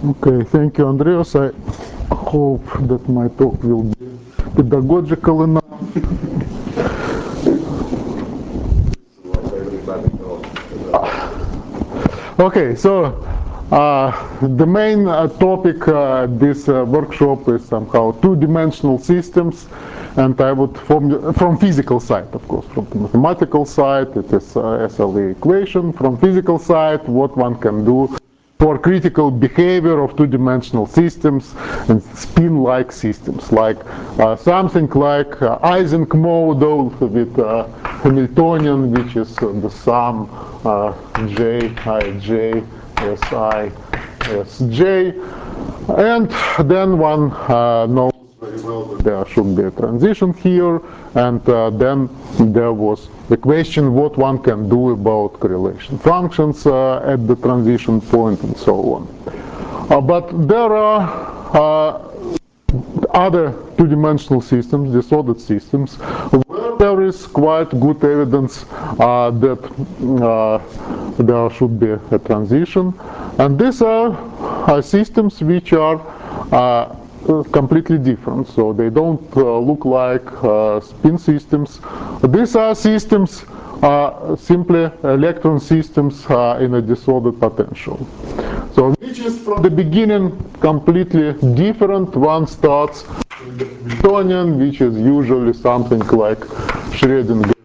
Okay, thank you, Andreas. I hope that my talk will be pedagogical enough. Okay, so the main topic this workshop is somehow two-dimensional systems, and I would from physical side, of course, from the mathematical side it is SLA equation. From physical side, what one can do for critical behavior of two-dimensional systems and spin-like systems, like something like Ising model with Hamiltonian, which is the sum J, Ij, Si, Sj, and then one knows very well that there should be a transition here, and then there was the question what one can do about correlation functions at the transition point and so on. But there are other two-dimensional systems, disordered systems, where there is quite good evidence that there should be a transition, and these are systems which are completely different, so they don't look like spin systems. These are systems, simply electron systems in a disordered potential. So which is from the beginning completely different. One starts with the Hamiltonian, which is usually something like Schrödinger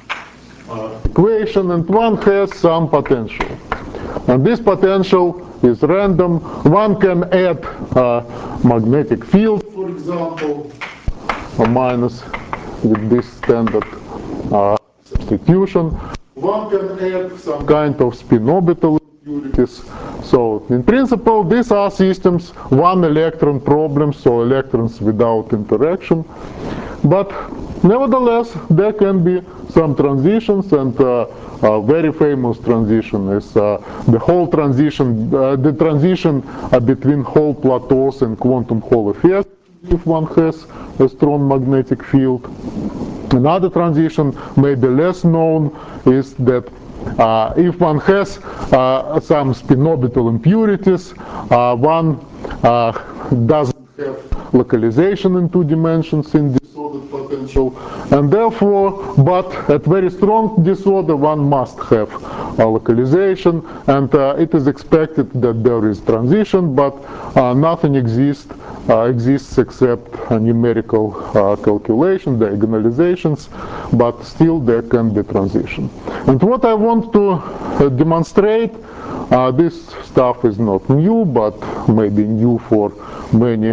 equation, and one has some potential. And this potential is random. One can add magnetic field, for example, or minus with this standard substitution. One can add some kind of spin orbital impurities. So in principle, these are systems, one electron problems, so electrons without interaction. But nevertheless, there can be some transitions, and a very famous transition is the whole transition, the transition between Hall plateaus and quantum Hall effect, if one has a strong magnetic field. Another transition, maybe less known, is that if one has some spin orbital impurities, one doesn't have localization in 2 dimensions in disordered potential, and therefore, but at very strong disorder, one must have localization, and it is expected that there is transition, but nothing exists except numerical calculation, diagonalizations, but still there can be transition. And what I want to demonstrate, this stuff is not new, but maybe new for many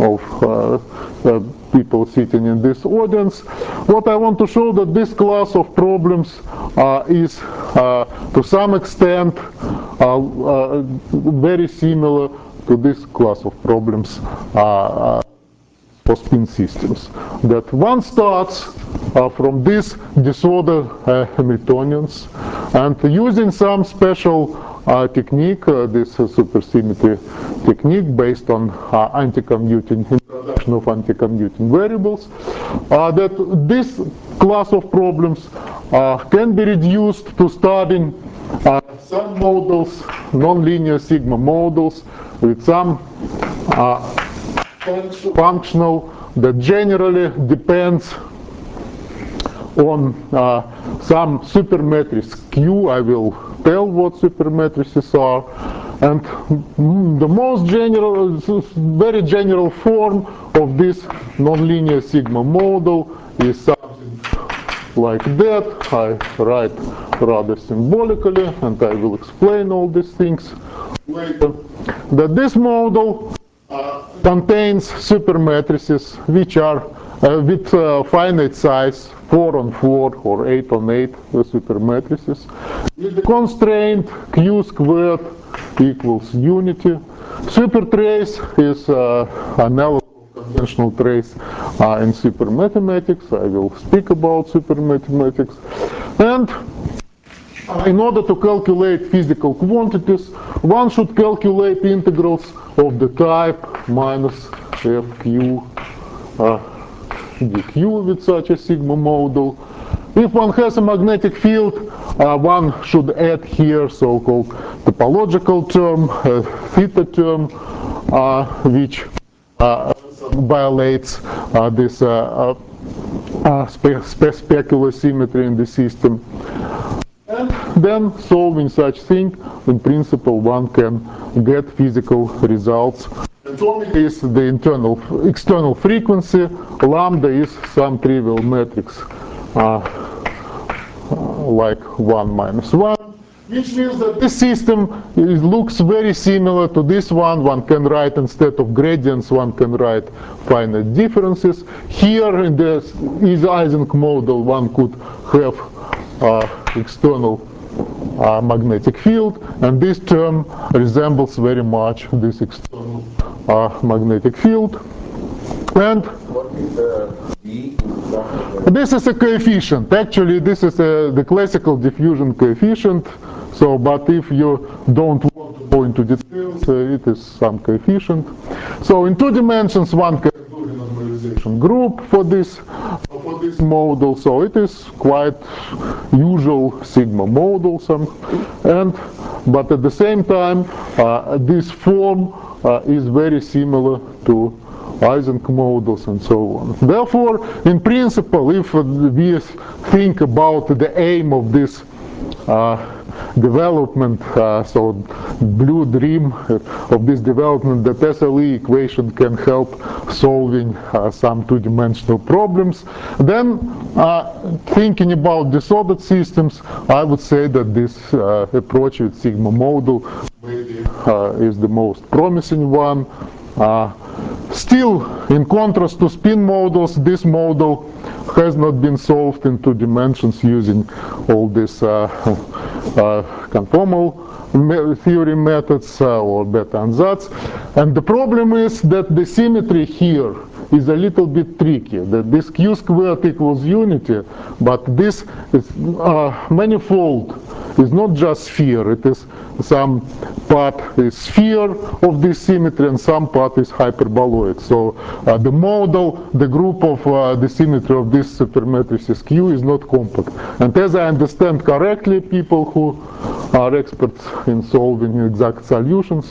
of people sitting in this audience. What I want to show that this class of problems is to some extent very similar to this class of problems for spin systems. That one starts from these disordered Hamiltonians, and using some special technique, this supersymmetry technique based on anti-commuting introduction of anti-commuting variables, that this class of problems can be reduced to studying some models, nonlinear sigma models, with some functional that generally depends on some supermatrix Q. I will tell what supermatrices are. And the most general, very general form of this nonlinear sigma model is something like that. I write rather symbolically, and I will explain all these things later. That this model contains supermatrices which are with finite size 4 on 4 or 8 on 8 supermatrices with the constraint Q squared equals unity. Supertrace is analog conventional trace in supermathematics. I will speak about supermathematics. And in order to calculate physical quantities, one should calculate integrals of the type minus fq dq with such a sigma model. If one has a magnetic field, one should add here so-called topological term, theta term, which violates this specular symmetry in the system. And then solving such thing, in principle, one can get physical results. Omega is the external frequency, lambda is some trivial matrix like 1 minus 1, which means that this system looks very similar to this one. One can write, instead of gradients, one can write finite differences. Here in the Ising model, one could have external magnetic field, and this term resembles very much this external magnetic field. And what is the D? This is a coefficient. Actually, this is the classical diffusion coefficient. So, but if you don't want to go into details, it is some coefficient. So, in 2 dimensions, one can do a normalization group for this model. So, it is quite usual sigma model. But at the same time, this form is very similar to Ising models and so on. Therefore, in principle, if we think about the aim of this development, so blue dream of this development, that SLE equation can help solving some 2-dimensional problems, then thinking about disordered systems, I would say that this approach with sigma model maybe is the most promising one. Still, in contrast to spin models, this model has not been solved in 2 dimensions using all these conformal theory methods or Bethe-Ansatz. And the problem is that the symmetry here is a little bit tricky, that this q squared equals unity, but this is manifold is not just sphere, it is some part is sphere of this symmetry and some part is hyperboloid. So the model, the group of the symmetry of this supermatrices Q is not compact. And as I understand correctly, people who are experts in solving exact solutions,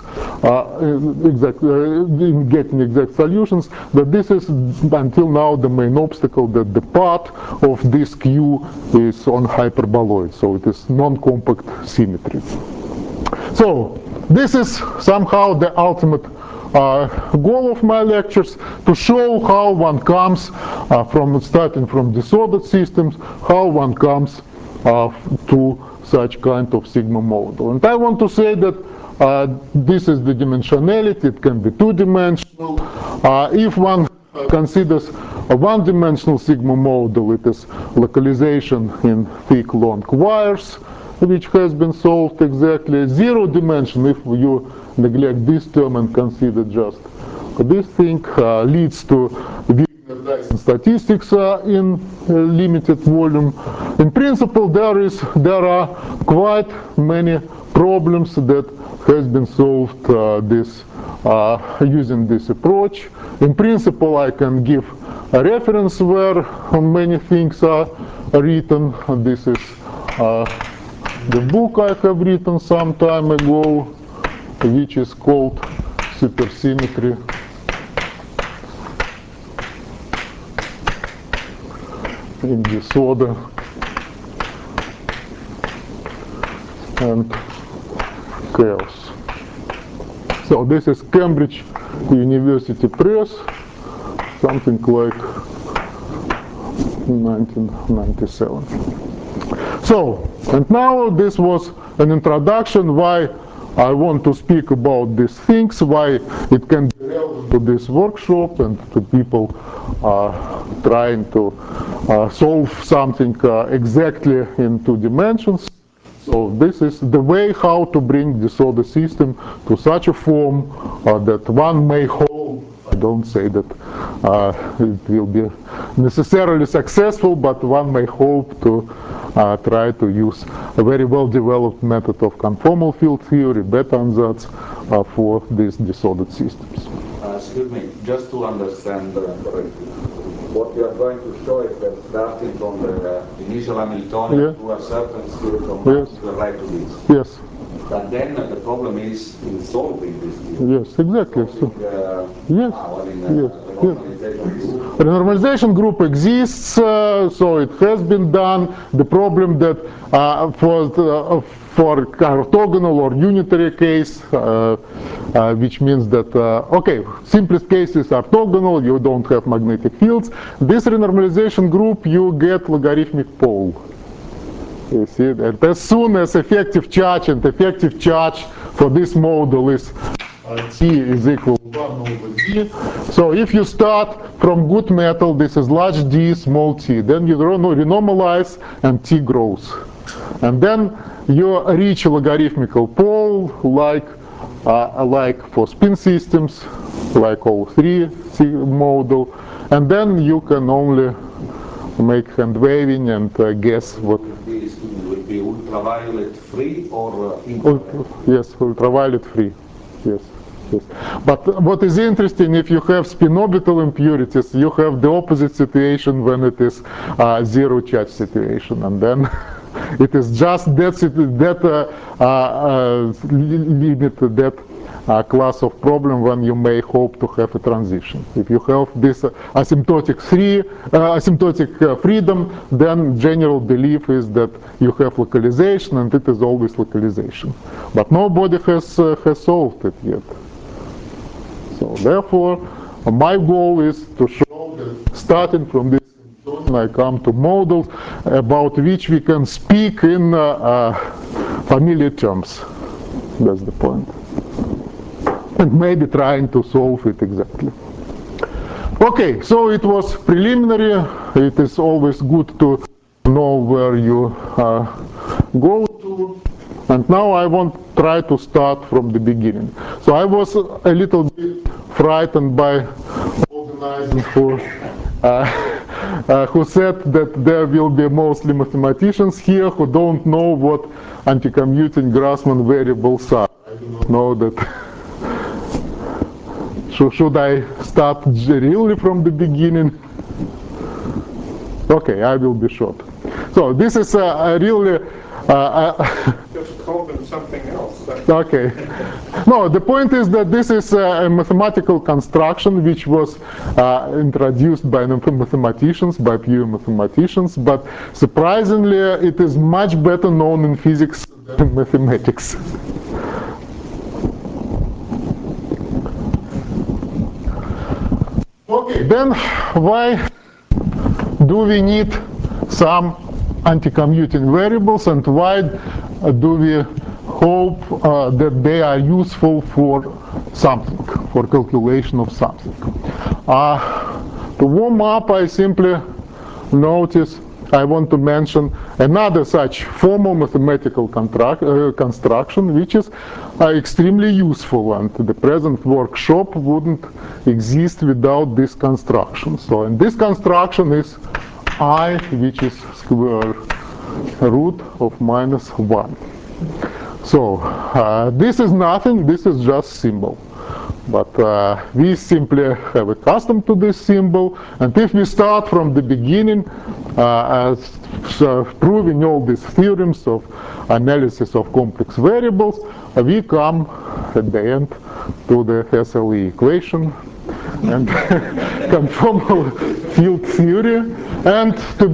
in getting exact solutions, that this is until now the main obstacle, that the part of this Q is on hyperboloid, so it is non-compact symmetry. So this is somehow the ultimate goal of my lectures, to show how one comes starting from disordered systems, how one comes to such kind of sigma model. And I want to say that this is the dimensionality, it can be 2-dimensional. If one considers a 1-dimensional sigma model, it is localization in thick long wires, which has been solved exactly. 0 dimension, if you neglect this term and consider just this thing, leads to Dyson statistics in limited volume. In principle, there are quite many problems that has been solved using this approach. In principle, I can give a reference where many things are written. This is the book I have written some time ago, which is called Supersymmetry in Disorder and Chaos. So this is Cambridge University Press, something like 1997. So, and now this was an introduction why I want to speak about these things, why it can be relevant to this workshop and to people trying to solve something exactly in 2 dimensions. So this is the way how to bring disordered system to such a form that one may hope, I don't say that it will be necessarily successful, but one may hope to try to use a very well-developed method of conformal field theory, Bethe-Ansatz, for these disordered systems. Excuse me, just to understand correctly, what you are going to show is that starting from the initial Hamiltonian to a certain spherical mass, you arrive to this. Yes. But then the problem is in solving this theorem. Yes, exactly. Yes, yes, yes. Renormalization group. Renormalization group exists, so it has been done. The problem that for orthogonal or unitary case, which means that, okay, simplest case is orthogonal, you don't have magnetic fields. This renormalization group, you get logarithmic pole. You see that as soon as effective charge and effective charge for this model is T is equal to 1 over D. So if you start from good metal, this is large D, small t, then you renormalize and T grows. And then you reach a logarithmical pole like for spin systems, like O3 model, and then you can only make hand waving and guess what. This will be ultraviolet free or infrared? Yes, ultraviolet free. Yes, yes. But what is interesting, if you have spin orbital impurities, you have the opposite situation when it is zero charge situation, and then it is just that limit, that class of problem when you may hope to have a transition. If you have this asymptotic freedom, then general belief is that you have localization, and it is always localization. But nobody has solved it yet. So therefore, my goal is to show that starting from this, I come to models about which we can speak in familiar terms. That's the point. And maybe trying to solve it exactly. Okay, so it was preliminary. It is always good to know where you go to. And now I want to try to start from the beginning. So I was a little bit frightened by organizing who said that there will be mostly mathematicians here who don't know what anti-commuting Grassmann variables are. I do not know that. Should I start really from the beginning? Okay, I will be short. So this is a really... Just call them something else. Okay. No, the point is that this is a mathematical construction which was introduced by mathematicians, by pure mathematicians, but surprisingly it is much better known in physics than in mathematics. Okay, then why do we need some anti-commuting variables, and why do we hope that they are useful for something, for calculation of something? To warm up, I simply notice I want to mention another such formal mathematical construction which is extremely useful, and the present workshop wouldn't exist without this construction. So, and this construction is I, which is square root of minus 1. So this is nothing, this is just symbol. But we simply have accustomed to this symbol, and if we start from the beginning, proving all these theorems of analysis of complex variables, we come at the end to the SLE equation and conformal field theory. And to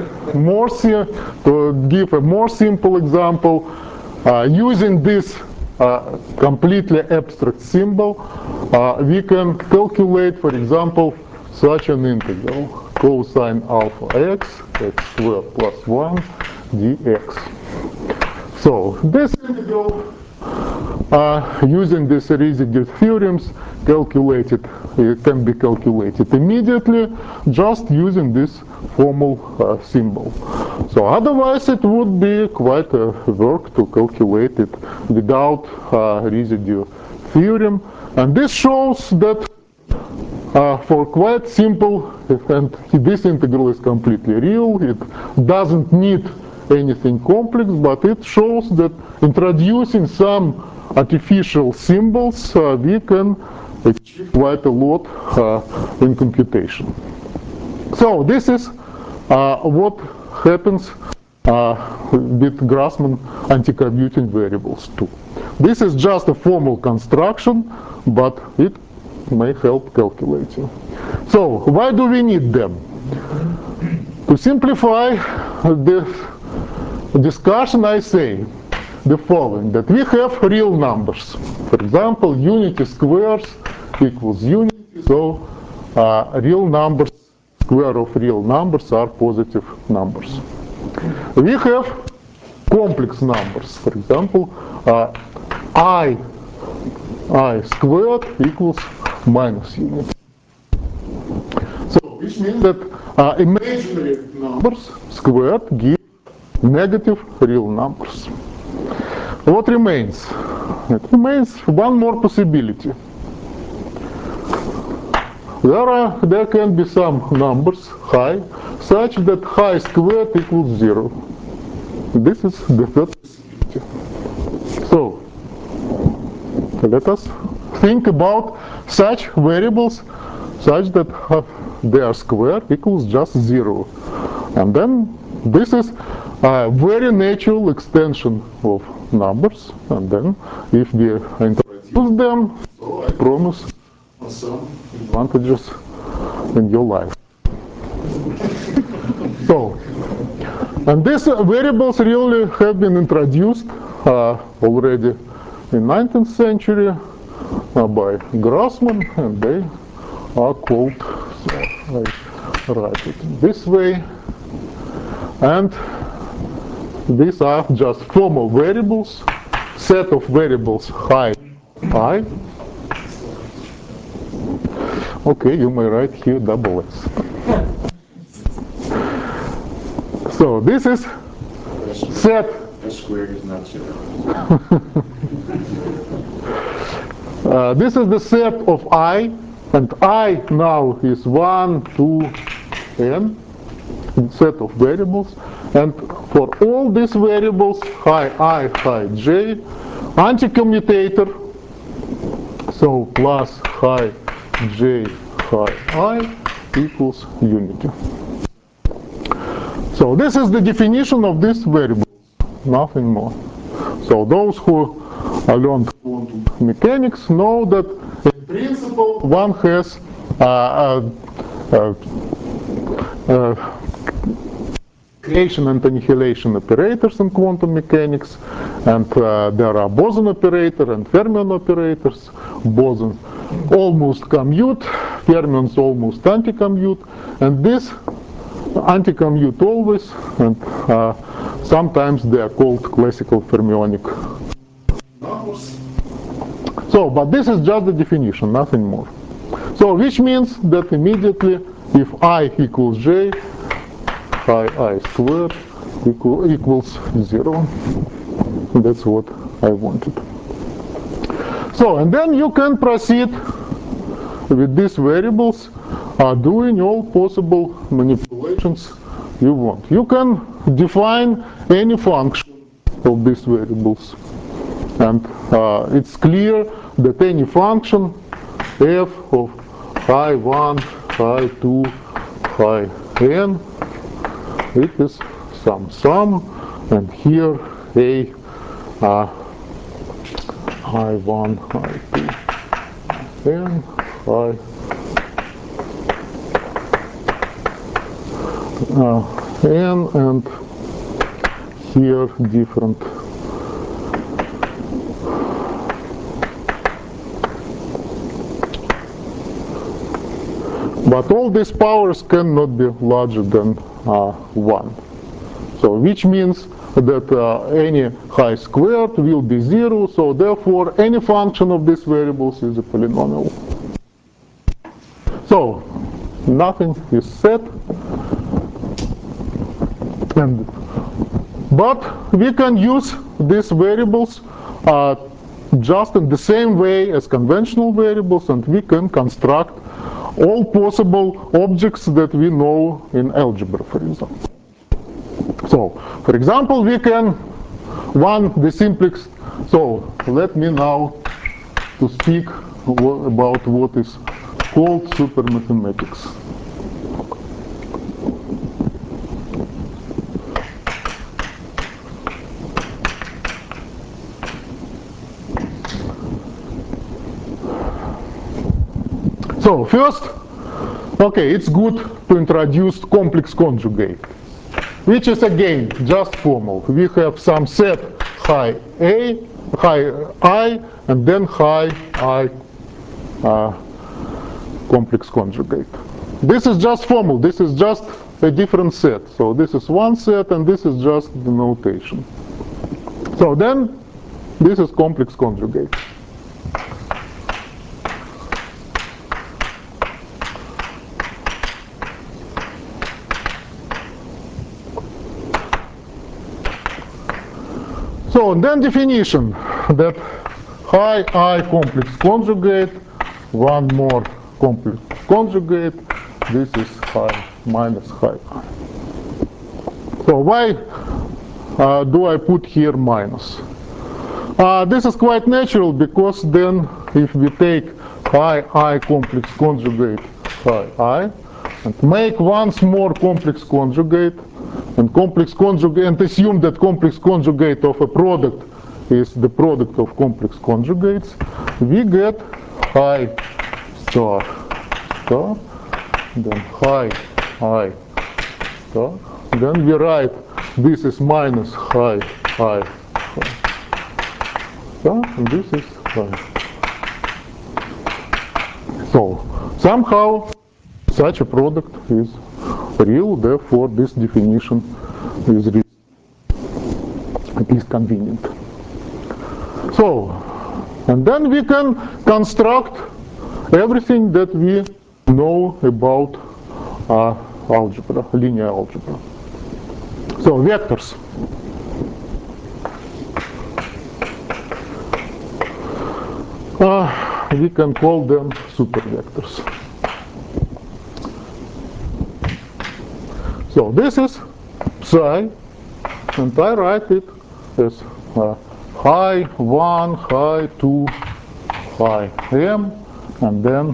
give a more simple example, using this completely abstract symbol, we can calculate, for example, such an integral, cosine alpha x, x squared plus 1 dx. So this integral, using these residue theorems, it can be calculated immediately just using this formal symbol. So otherwise it would be quite a work to calculate it without residue theorem. And this shows that for quite simple, and this integral is completely real, it doesn't need anything complex, but it shows that introducing some artificial symbols, we can achieve quite a lot in computation. So this is what happens with Grassmann anti-commuting variables too. This is just a formal construction, but it may help calculating. So why do we need them? To simplify this discussion, I say the following, that we have real numbers. For example, unity squares equals unity, so real numbers, square of real numbers are positive numbers. We have complex numbers. For example, I squared equals minus unity. So which means that imaginary numbers squared give negative real numbers. What remains? It remains one more possibility. There can be some numbers, high, such that high squared equals 0. This is the third possibility. So, let us think about such variables such that their square equals just 0. And then this is a very natural extension of numbers. And then if we introduce them, so I promise some advantages in your life. So, and these variables really have been introduced already in 19th century by Grassmann, and they are called, so I write it this way, and these are just formal variables, set of variables high I. Okay, you may write here double S. So this is set. S squared is not 0. This is the set of I, and I now is 1, 2, n, set of variables. And for all these variables, high I, high j, anti-commutator, so plus high j, high I equals unity. So this is the definition of this variable, nothing more. So those who learned quantum mechanics know that in principle one has creation and annihilation operators in quantum mechanics, and there are boson operator and fermion operators. Bosons almost commute, fermions almost anti-commute, and this anti-commute always, and sometimes they are called classical fermionic numbers. So, but this is just the definition, nothing more. So, which means that immediately, if I equals j, high I squared equals 0. That's what I wanted. So, and then you can proceed with these variables, doing all possible manipulations you want. You can define any function of these variables. And it's clear that any function f of high 1, high 2, high n, it is some sum, and here a high 1, high 2, n, high n, and here different but all these powers cannot be larger than 1. So which means that any high squared will be 0, so therefore any function of these variables is a polynomial. So nothing is set, but we can use these variables just in the same way as conventional variables, and we can construct all possible objects that we know in algebra, for example. So, for example, we can the simplest. So, let me now to speak about what is called supermathematics. So first, okay, it's good to introduce complex conjugate, which is again just formal. We have some set high I, and then high I complex conjugate. This is just formal. This is just a different set. So this is one set, and this is just the notation. So then this is complex conjugate. So then definition that high I complex conjugate, one more complex conjugate, this is high minus high I. So why do I put here minus? This is quite natural, because then if we take high I complex conjugate high I and make once more complex conjugate, and complex conjugate, and assume that complex conjugate of a product is the product of complex conjugates, we get high star star, then high I star, then we write this is minus high I star, and this is high. So somehow such a product is real, therefore this definition is at least convenient. So, and then we can construct everything that we know about algebra, linear algebra. So vectors. We can call them supervectors. So this is psi, and I write it as high 1, high 2, high m, and then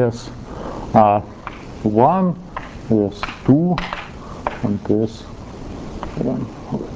S1, S2, and S1.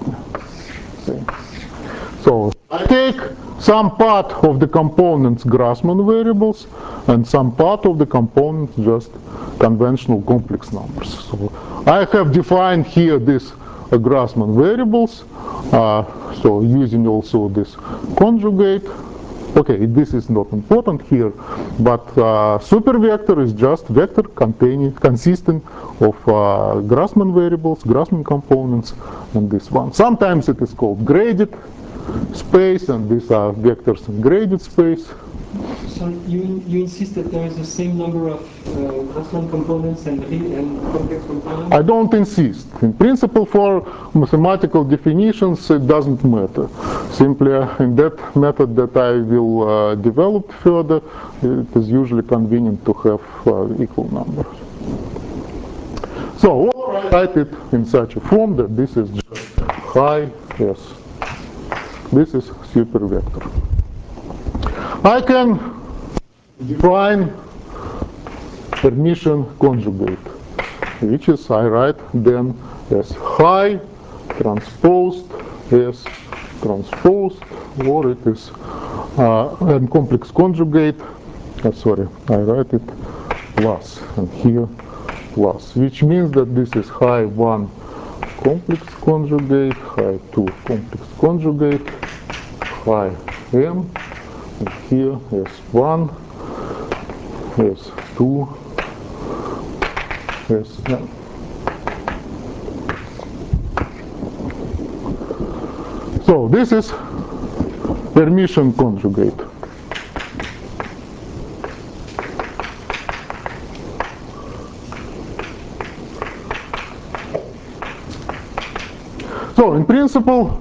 So I take some part of the components Grassmann variables, and some part of the components just conventional complex numbers. So I have defined here this Grassmann variables, so using also this conjugate. Okay, this is not important here, but supervector is just vector consisting of Grassmann variables, Grassmann components, and this one. Sometimes it is called graded space, and these are vectors in graded space. So you insist that there is the same number of Grassmann components and complex components? I don't insist. In principle, for mathematical definitions, it doesn't matter. Simply in that method that I will develop further, it is usually convenient to have equal numbers. So I write it in such a form that this is just high S. This is supervector. I can define permission conjugate, which is I write then as high transposed S transposed, or it is and complex conjugate. Sorry, I write it plus, and here plus, which means that this is high 1 complex conjugate, high 2 complex conjugate, high m, and here S1, S2, Sn. So this is permission conjugate. So in principle,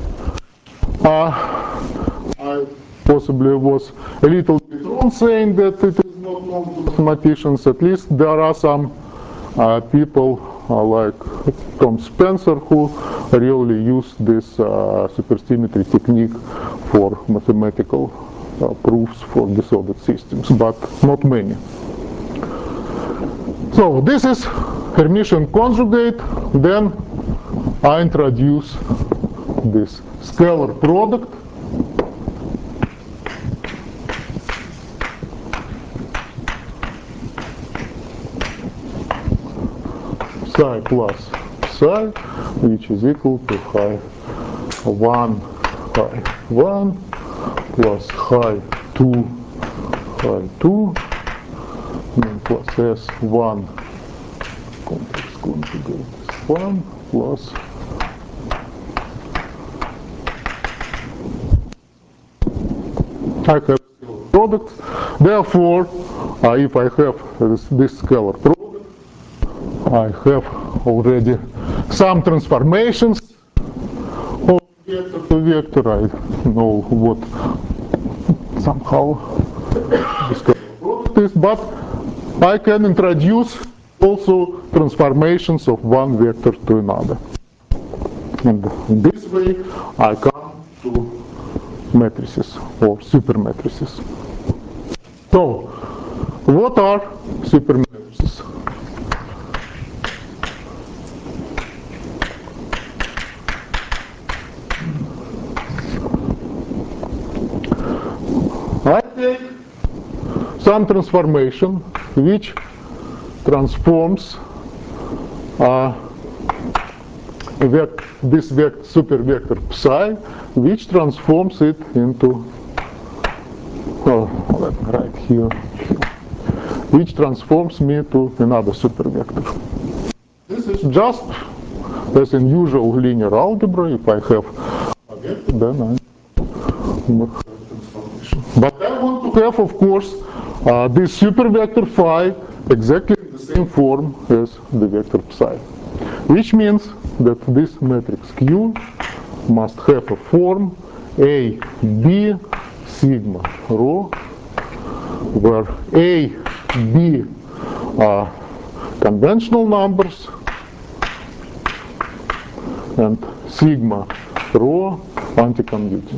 I possibly was a little bit wrong saying that it is not known to mathematicians. At least there are some people like Tom Spencer who really use this supersymmetry technique for mathematical proofs for disordered systems, but not many. So this is permission conjugate. Then I introduce this scalar product. psi plus psi, which is equal to phi 1 phi 1 plus phi 2 phi 2 and plus S1 complex conjugate S1 plus I have product. Therefore, if I have this scalar product, I have already some transformations of vector to vector. I know what somehow this scalar product is, but I can introduce also transformations of one vector to another. And in this way, I come to matrices or supermatrices. So, what are supermatrices? I take some transformation which transforms this super vector psi, which transforms it into, well, let me write here, which transforms me to another super vector. This is just as in usual linear algebra. If I have a vector, then I have transformation. But I want to have, of course, this super vector phi exactly in the same form as the vector psi, which means that this matrix Q must have a form A, B, sigma, rho, where A, B are conventional numbers and sigma, rho anti-commuting.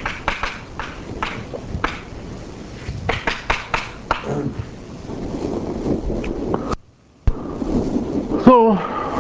So,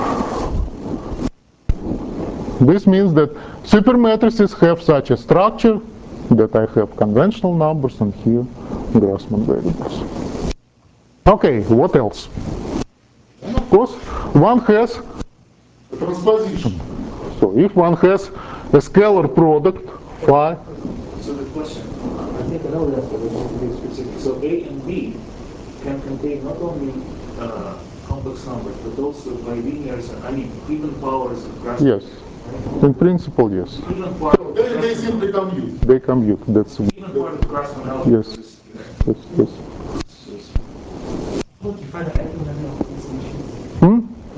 this means that supermatrices have such a structure that I have conventional numbers and here Grassmann variables. Okay, what else? And of course, one has a transposition. So if one has a scalar product phi. So the question, I think I know the answer, but to be specific. So A and B can contain not only complex numbers, but also bilinears, I mean, even powers of Grassmann. Yes. In principle, yes. Even part of They simply commute. They commute. That's even part of Grassmann algebra. yes. Yes. Yes. Hmm?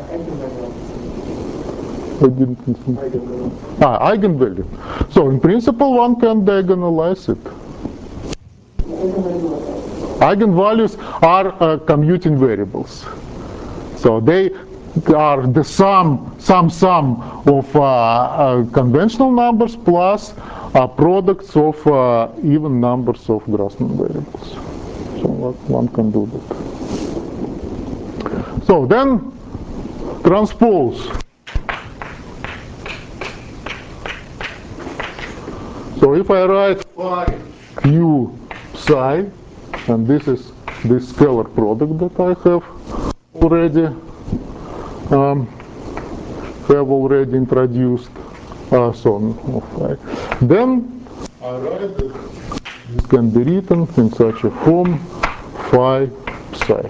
I didn't understand. Eigenvalue. So in principle, one can diagonalize it. Eigenvalues are commuting variables. So they are the sum of conventional numbers plus products of even numbers of Grassmann variables. So one can do that. So then transpose. So if I write phi q psi, and this is this scalar product that I have already introduced, then I write that this can be written in such a form phi psi.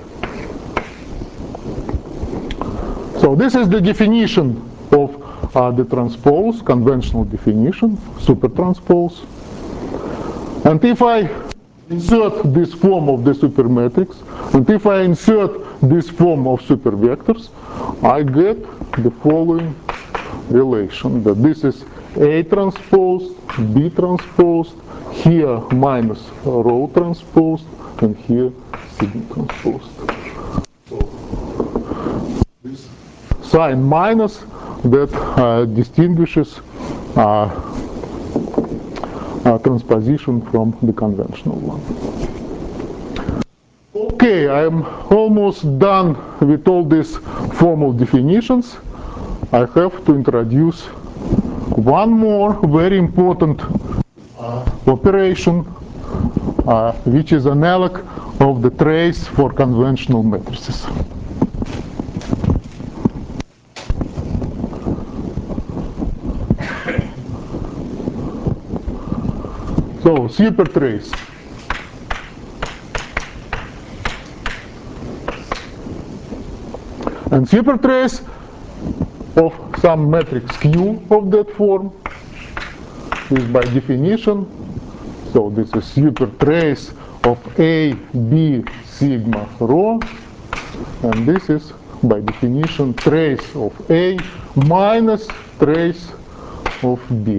So this is the definition of the transpose, conventional definition, supertranspose. And if I insert this form of the supermatrix, and if I insert this form of supervectors, I get the following relation, that this is A transposed, B transposed, here minus rho transposed, and here sigma transposed. So this sign minus that distinguishes transposition from the conventional one. Okay, I'm almost done with all these formal definitions. I have to introduce one more very important operation, which is analog of the trace for conventional matrices. So super trace. And super trace of some matrix Q of that form is by definition, so this is super trace of A, B, sigma, rho, and this is by definition trace of A minus trace of B.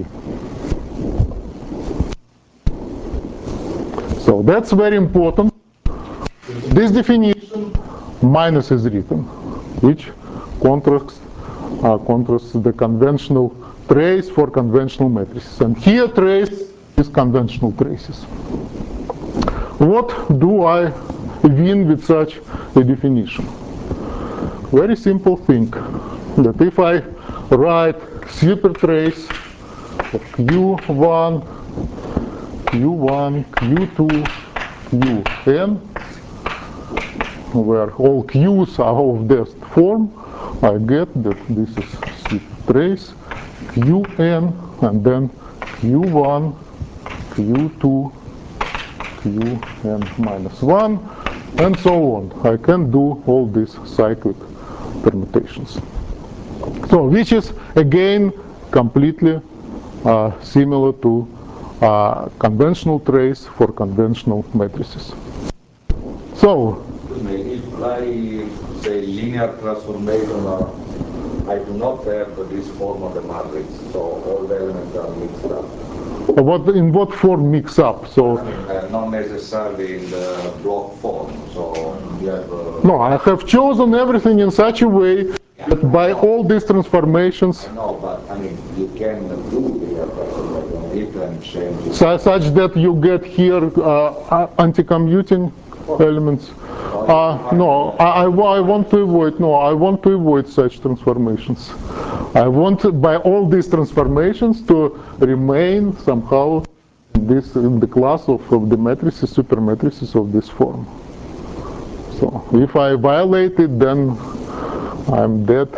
So that's very important. This definition minus is written, which contrasts the conventional trace for conventional matrices. And here trace is conventional traces. What do I win with such a definition? Very simple thing, that if I write super trace of Q1, Q1, Q2, Qn, where all Q's are of that form, I get that this is super trace Qn, and then Q1, Q2, Qn minus 1, and so on. I can do all these cyclic permutations. So, which is again completely similar to conventional trace for conventional matrices. So, if I say linear transformation, I do not have this form of the matrix, so all the elements are mixed up. in what form mix up? So, Not necessarily in the block form. So you have. No, I have chosen everything in such a way that by all these transformations, No, but I mean you can do linear transformation, different changes. such that you get here anti-commuting elements. No, I want to avoid. No, I want to avoid such transformations. I want by all these transformations to remain somehow in the class of the matrices, supermatrices of this form. So if I violate it, then I'm dead.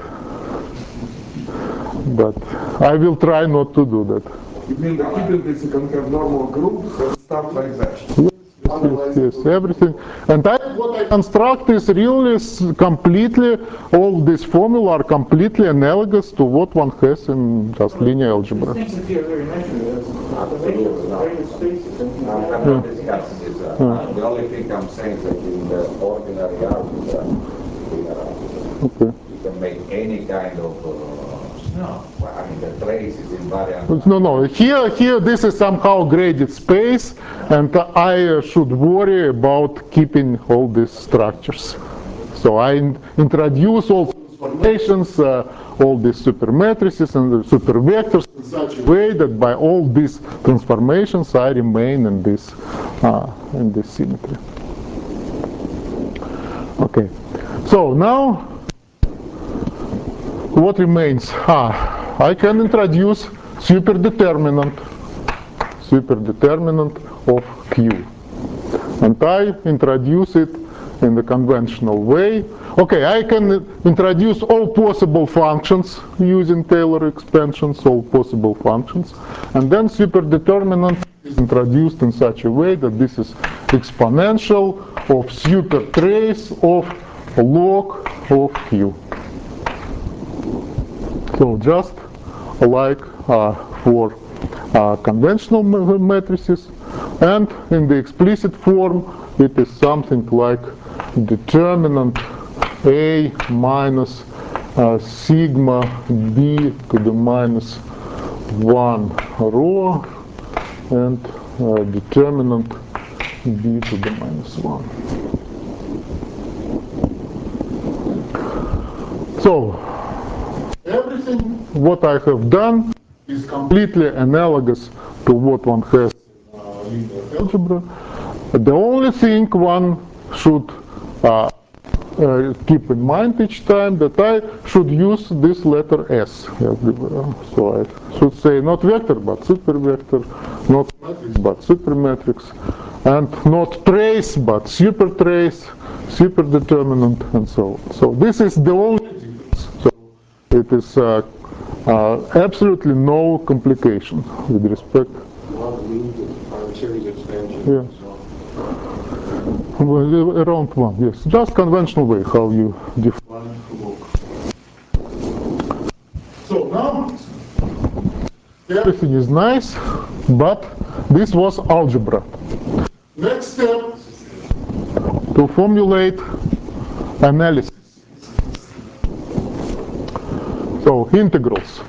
But I will try not to do that. You mean the Kipling can have normal groups and stuff like that? Yes, everything. And what I construct is really completely, all these formula are completely analogous to what one has in just linear algebra. Things appear very natural. Various spaces. I'm not discussing this. The only thing I'm saying is that in the ordinary algebra, Okay. you can make any kind of. No, I mean the trace is invariant. No. Here, this is somehow graded space, and I should worry about keeping all these structures. So I introduce all transformations, all these supermatrices and the supervectors in such a way that by all these transformations I remain in this symmetry. Okay. So now, what remains? I can introduce superdeterminant of Q. And I introduce it in the conventional way. Okay, I can introduce all possible functions using Taylor expansions, all possible functions. And then superdeterminant is introduced in such a way that this is exponential of super trace of log of Q. So just like for conventional matrices, and in the explicit form it is something like determinant A minus sigma B to the minus 1 rho and determinant B to the minus 1. So everything what I have done is completely analogous to what one has in linear algebra. The only thing one should keep in mind each time that I should use this letter S everywhere. So I should say not vector but supervector, not matrix but supermatrix, and not trace but supertrace, superdeterminant, and so on. So this is the only difference. So it is absolutely no complication with respect. One means Yes. Well, around 1, yes. Just conventional way how you define log. So now everything is nice, but this was algebra. Next step, to formulate analysis. So integrals.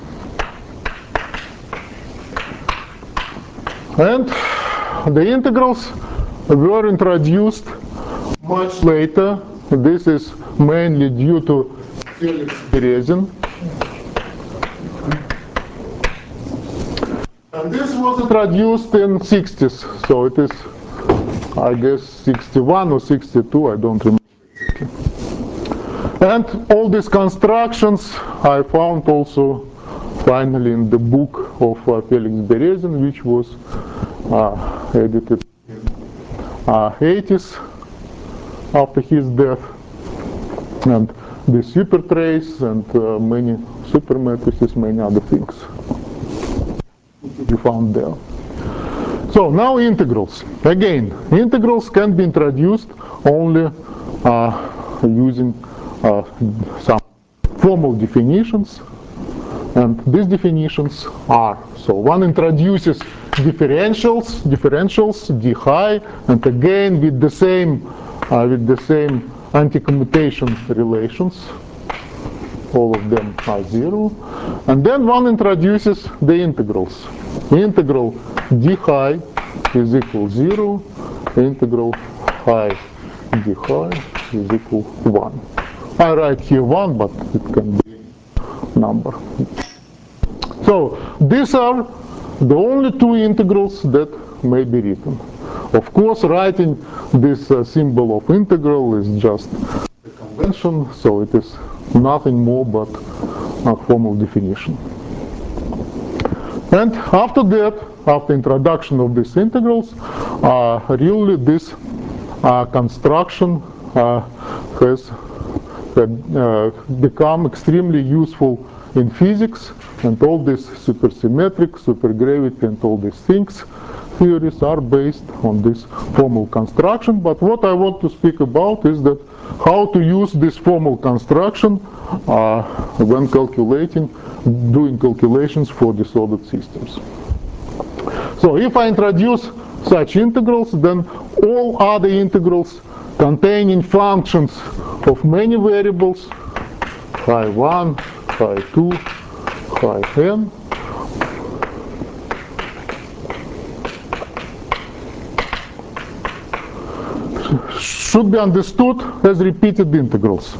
And the integrals were introduced much later. This is mainly due to Felix Berezin. And this was introduced in 60s, so it is, I guess, 61 or 62, I don't remember. And all these constructions I found also finally in the book of Felix Berezin, which was edited in 80s after his death. And the super trace and many super matrices, many other things you found there. So now integrals. Again, integrals can be introduced only using some formal definitions, and these definitions are, so one introduces differentials d high, and again with the same anti-commutation relations, all of them are 0, and then one introduces the integrals. Integral d high is equal 0, integral high d high is equal 1. I write here 1, but it can be number. So these are the only two integrals that may be written. Of course, writing this symbol of integral is just a convention, so it is nothing more but a formal definition. And after that, after introduction of these integrals, really this construction has become extremely useful in physics, and all this supersymmetric, supergravity, and all these things, theories are based on this formal construction. But what I want to speak about is that how to use this formal construction when doing calculations for disordered systems. So if I introduce such integrals, then all other integrals containing functions of many variables, phi 1, phi 2, phi n, should be understood as repeated integrals.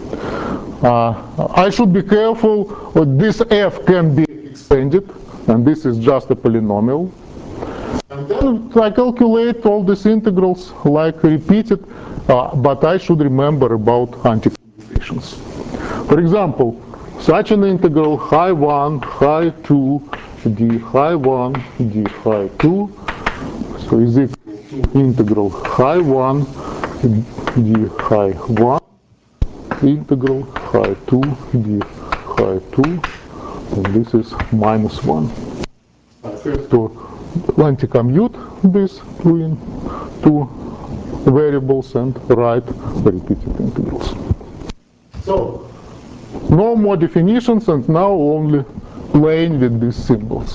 I should be careful, this f can be extended, and this is just a polynomial. And then I calculate all these integrals like repeated, but I should remember about anti-commutations. For example, such an integral high 1, high 2, d high 1, d high 2, so is equal to integral high 1, d high 1, integral high 2, d high 2, and this is minus 1. I have to anti-commute these two variables and write repeated integrals. So, no more definitions, and now only playing with these symbols.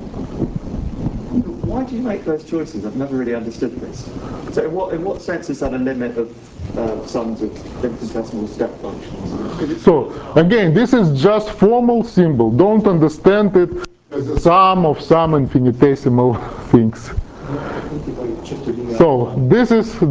Why do you make those choices? I've never really understood this. So in what sense is that a limit of sums of infinitesimal step functions? So again, this is just formal symbol. Don't understand it as a sum of some infinitesimal things. So this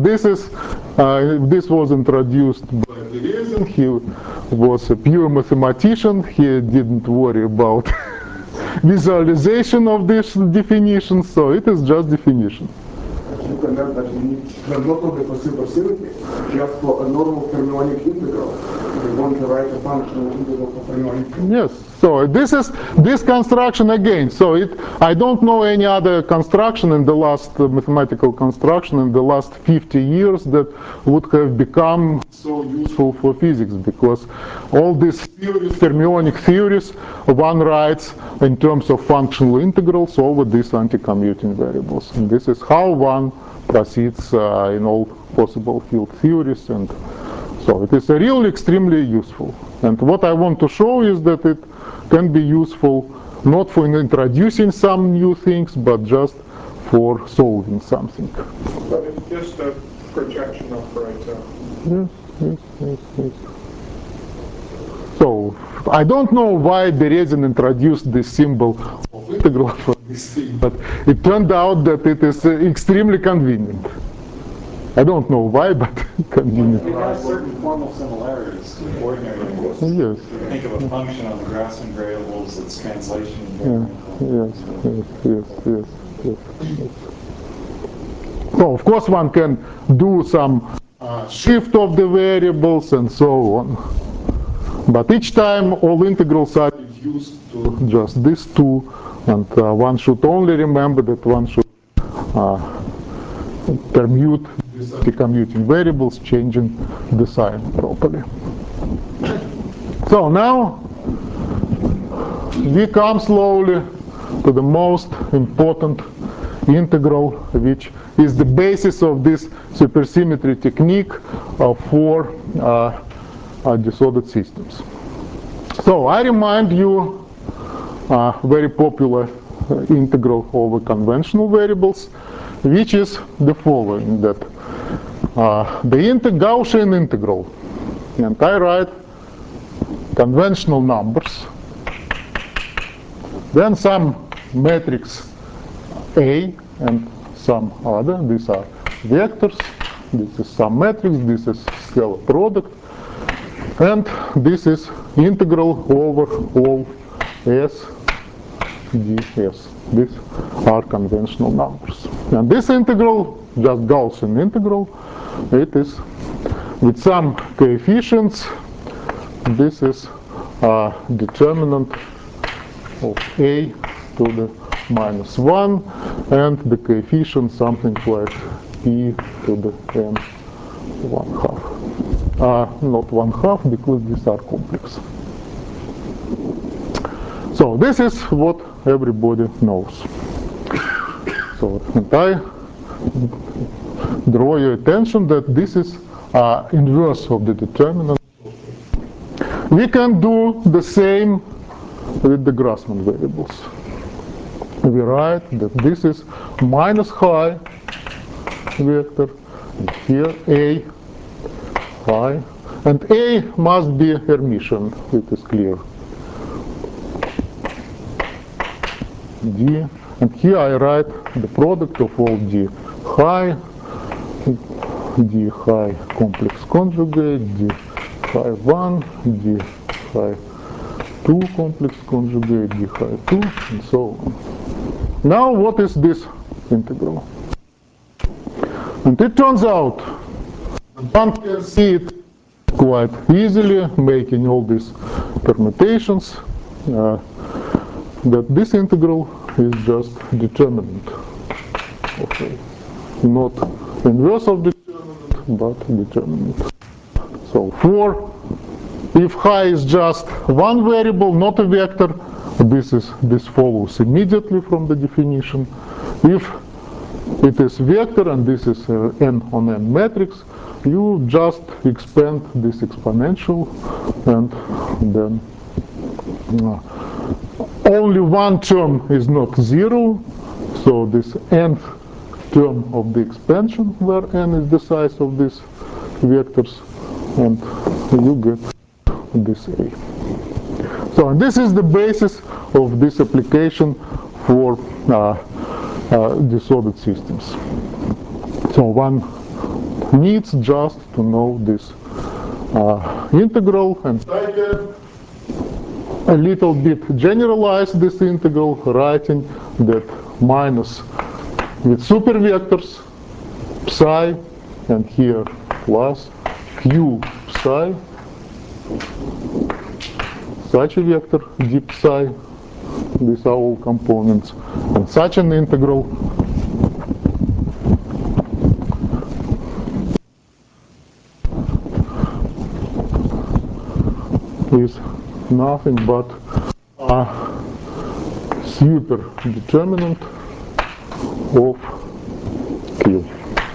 was introduced by Berezin. He was a pure mathematician. He didn't worry about visualization of this definition, so it is just definition. You can learn that you need not only for supersymmetry, just for a normal fermionic integral. You want to write a functional integral for fermionic integral. Yes, so this is this construction again. So I don't know any other construction in the last mathematical construction in the last 50 years that would have become so useful for physics, because all these theories, fermionic theories, one writes in terms of functional integrals over these anti-commuting variables. And this is how one proceeds in all possible field theories, and so it is really extremely useful. And what I want to show is that it can be useful not for introducing some new things, but just for solving something. But it's just a projection operator. Yes. So I don't know why Berezin introduced this symbol of integral for this thing, but it turned out that it is extremely convenient. I don't know why, but convenient. It has certain formal similarities to ordinary language. Yes. Think of a function on the Grassmann variables, its translation invariant. Yes. So of course one can do some shift of the variables and so on. But each time all integrals are reduced to just these two, and one should only remember that one should permute the commuting variables, changing the sign properly. So now we come slowly to the most important integral, which is the basis of this supersymmetry technique for disordered systems. So I remind you very popular integral over conventional variables, which is the following, that the Gaussian integral, and I write conventional numbers, then some matrix A and some other, these are vectors, this is some matrix, this is scalar product, and this is integral over all S ds. These are conventional numbers. And this integral, just Gaussian integral, it is with some coefficients. This is a determinant of A to the -1, and the coefficient something like E to the n 1/2. Not 1/2, because these are complex. So this is what everybody knows. So, and I draw your attention that this is inverse of the determinant. We can do the same with the Grassmann variables. We write that this is minus high vector, and here A high, and A must be Hermitian, it is clear. D, and here I write the product of all D high complex conjugate, D high 1, D high 2 complex conjugate, D high 2, and so on. Now what is this integral? And it turns out one can see it quite easily, making all these permutations, that this integral is just determinant of A. Not inverse of determinant, but determinant. So if high is just one variable, not a vector, this follows immediately from the definition. If it is vector and this is n on n matrix, you just expand this exponential, and then only one term is not zero, so this nth term of the expansion, where n is the size of these vectors, and you get this A. So and this is the basis of this application for disordered systems. So one needs just to know this integral, and I can a little bit generalize this integral, writing that minus with supervectors psi, and here plus q psi, such a vector d psi, these are all components, and such an integral is nothing but a super determinant of Q.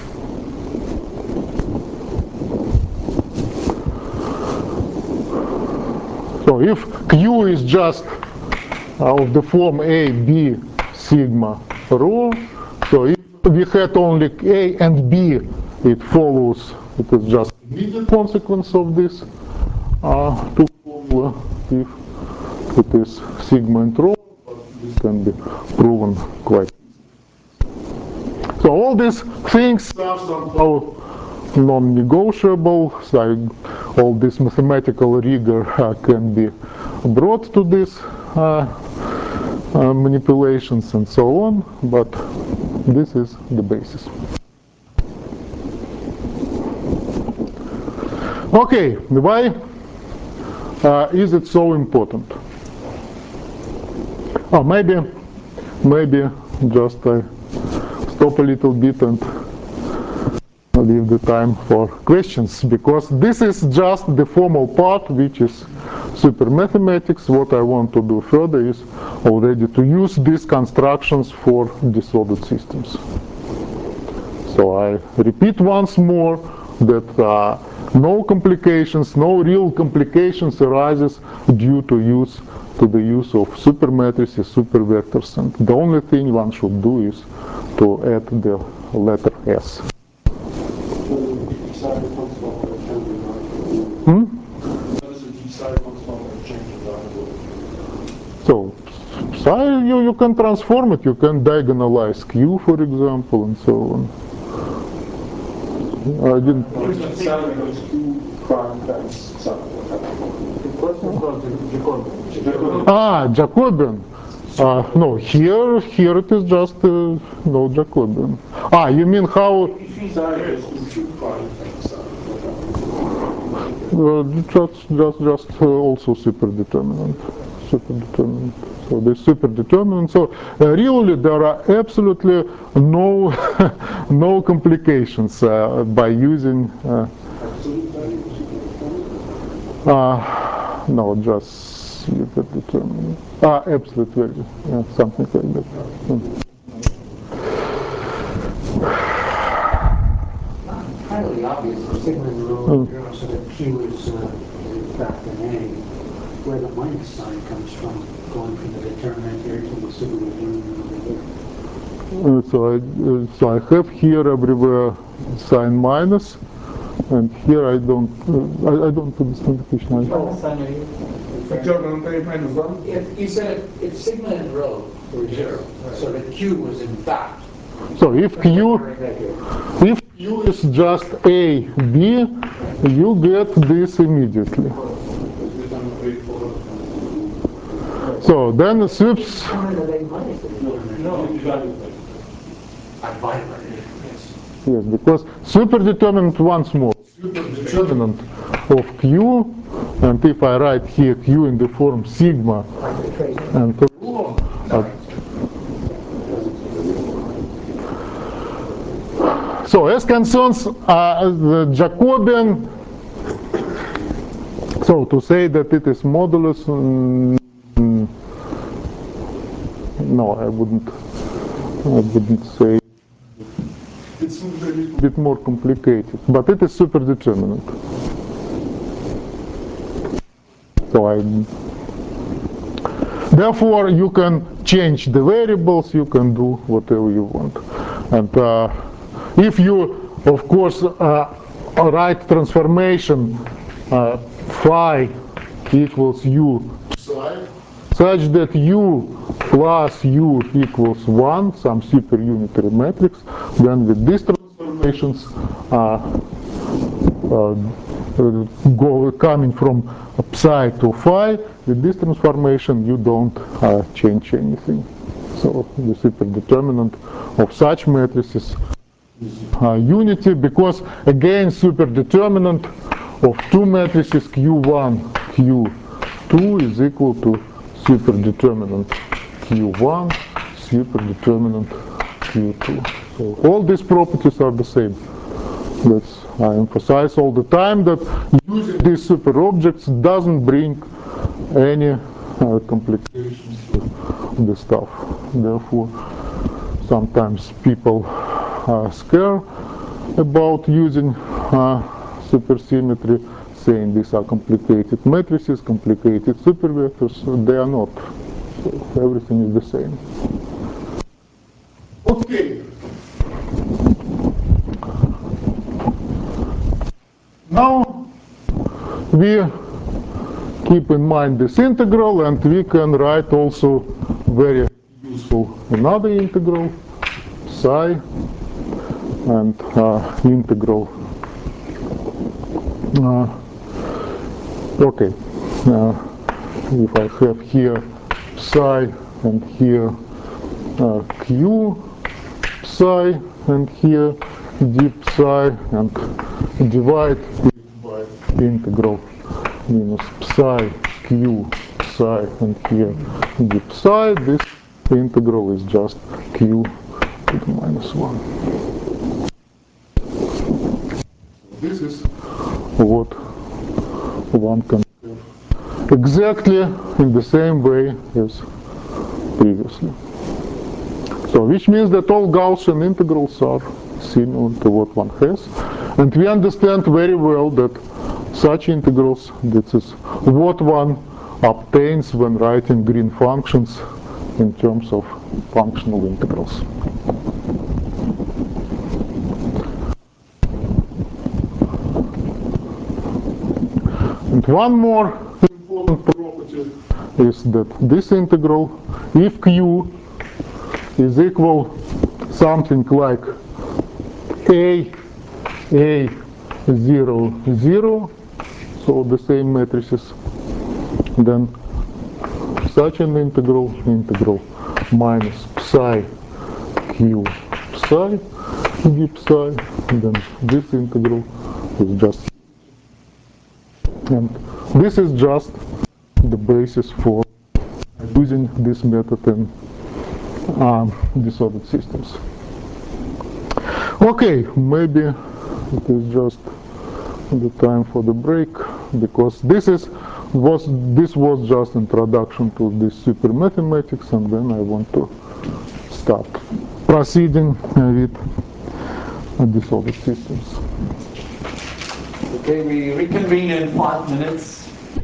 So if Q is just of the form A, B, sigma, rho, so if we had only A and B, it follows, it is just immediate consequence of this two formula if it is sigma and rho, but this can be proven quite easily. So all these things are somehow non-negotiable, so all this mathematical rigor can be brought to this manipulations and so on, but this is the basis. Okay, why is it so important? Oh, maybe just stop a little bit and leave the time for questions, because this is just the formal part, which is super mathematics. What I want to do further is already to use these constructions for disordered systems. So I repeat once more that no complications, no real complications arises due to the use of supermatrices, supervectors, and the only thing one should do is to add the letter S. So psi, you can transform it, you can diagonalize Q, for example, and so on. I didn't. Jacobian. No, here it is just no Jacobian. You mean how? Just also superdeterminant. So this superdeterminant. So really there are absolutely no no complications by using. No, just superdeterminant. Absolute value, something like that. Highly obvious for sigma and rho, so that Q is in fact an A, where the minus sign comes from, going from the determinant here to the superdeterminant over here. So I have here everywhere sign minus, and here I don't understand the question. If you said if sigma and rho were 0, so that Q was in fact. So if Q is just A, B, you get this immediately. So then the sweeps. Yes, because superdeterminant once more. Superdeterminant of Q, and if I write here Q in the form sigma and so as concerns the Jacobian, so to say that it is modulus, no, I wouldn't say. It's a little bit more complicated, but it is superdeterminant. So therefore you can change the variables, you can do whatever you want. And if you, of course, write transformation phi equals u psi, such that u plus u equals 1, some superunitary matrix, then with these transformations coming from psi to phi, with this transformation you don't change anything. So the superdeterminant of such matrices unity, because again superdeterminant of two matrices Q1, Q2 is equal to superdeterminant Q1, superdeterminant Q2. So all these properties are the same. That's I emphasize all the time, that using these super objects doesn't bring any complications to the stuff. Therefore, sometimes people are scared about using supersymmetry. saying these are complicated matrices, complicated supervectors. They are not. So everything is the same. Okay. Now we keep in mind this integral, and we can write also very useful another integral, psi, and integral. Okay, if I have here psi and here q psi and here d psi, and divide it by integral minus psi q psi and here d psi, this integral is just q to the minus 1. This is what one can do exactly in the same way as previously. So, which means that all Gaussian integrals are similar to what one has, and we understand very well that such integrals, this is what one obtains when writing green functions in terms of functional integrals. And one more important property is that this integral, if q is equal something like a 0, 0, so the same matrices, then such an integral minus psi q psi d psi, then this integral is just, and this is just the basis for using this method in disordered systems. Okay, maybe it is just the time for the break, because this was just introduction to this super mathematics, and then I want to start proceeding with disordered systems. Okay, we reconvene in 5 minutes.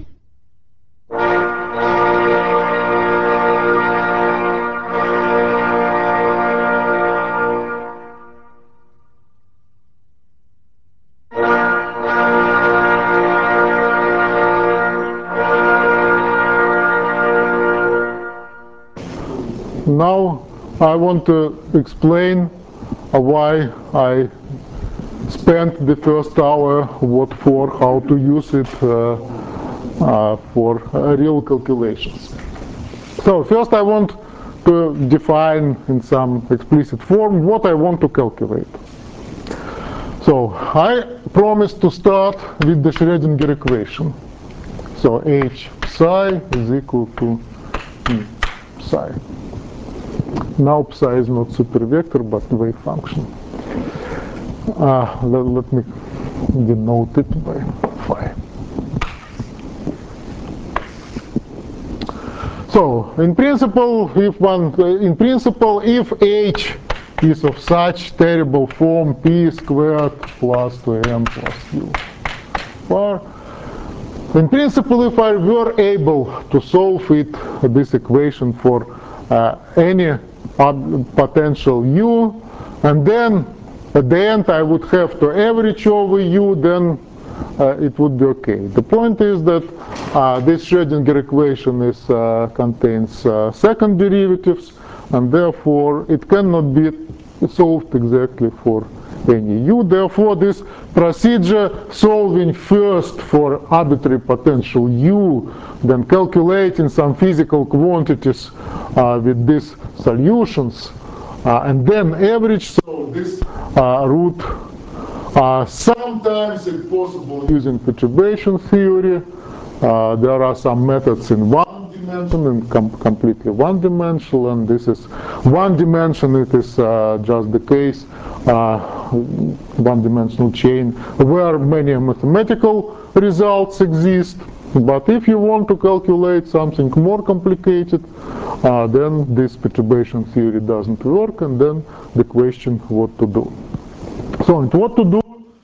Now I want to explain why I spent the first hour, what for, how to use it for real calculations. So first I want to define in some explicit form what I want to calculate. So I promised to start with the Schrödinger equation. So h psi is equal to psi. Now psi is not supervector but wave function. Let me denote it by phi. So in principle, if h is of such terrible form p squared plus 2m plus u, or in principle, if I were able to solve this equation for any potential u, and then at the end I would have to average over u, then it would be okay. The point is that this Schrödinger equation contains second derivatives, and therefore it cannot be solved exactly for any u. Therefore, this procedure, solving first for arbitrary potential u, then calculating some physical quantities with these solutions, and then average, so this route. Sometimes it's possible using perturbation theory. There are some methods in one dimension and completely one-dimensional, and this is one dimension. It is just the case, one-dimensional chain where many mathematical results exist. But if you want to calculate something more complicated, then this perturbation theory doesn't work, and then the question what to do. So what to do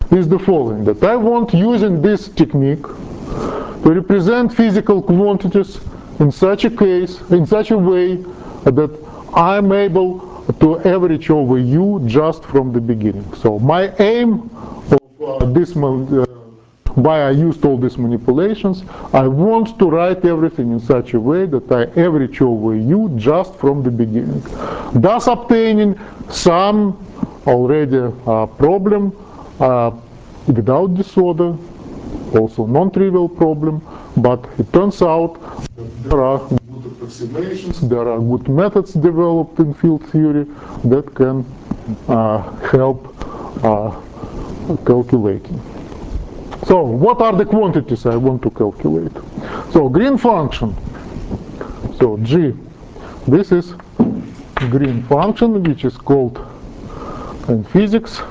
is the following, that I want, using this technique, to represent physical quantities in such a case, in such a way that I'm able to average over U just from the beginning. So my aim of this, why I used all these manipulations, I want to write everything in such a way that I average over U just from the beginning, thus obtaining some already problem without disorder, also non-trivial problem, but it turns out that there are good approximations, there are good methods developed in field theory that can help calculating. So what are the quantities I want to calculate? So green function, so G, this is green function, which is called in physics,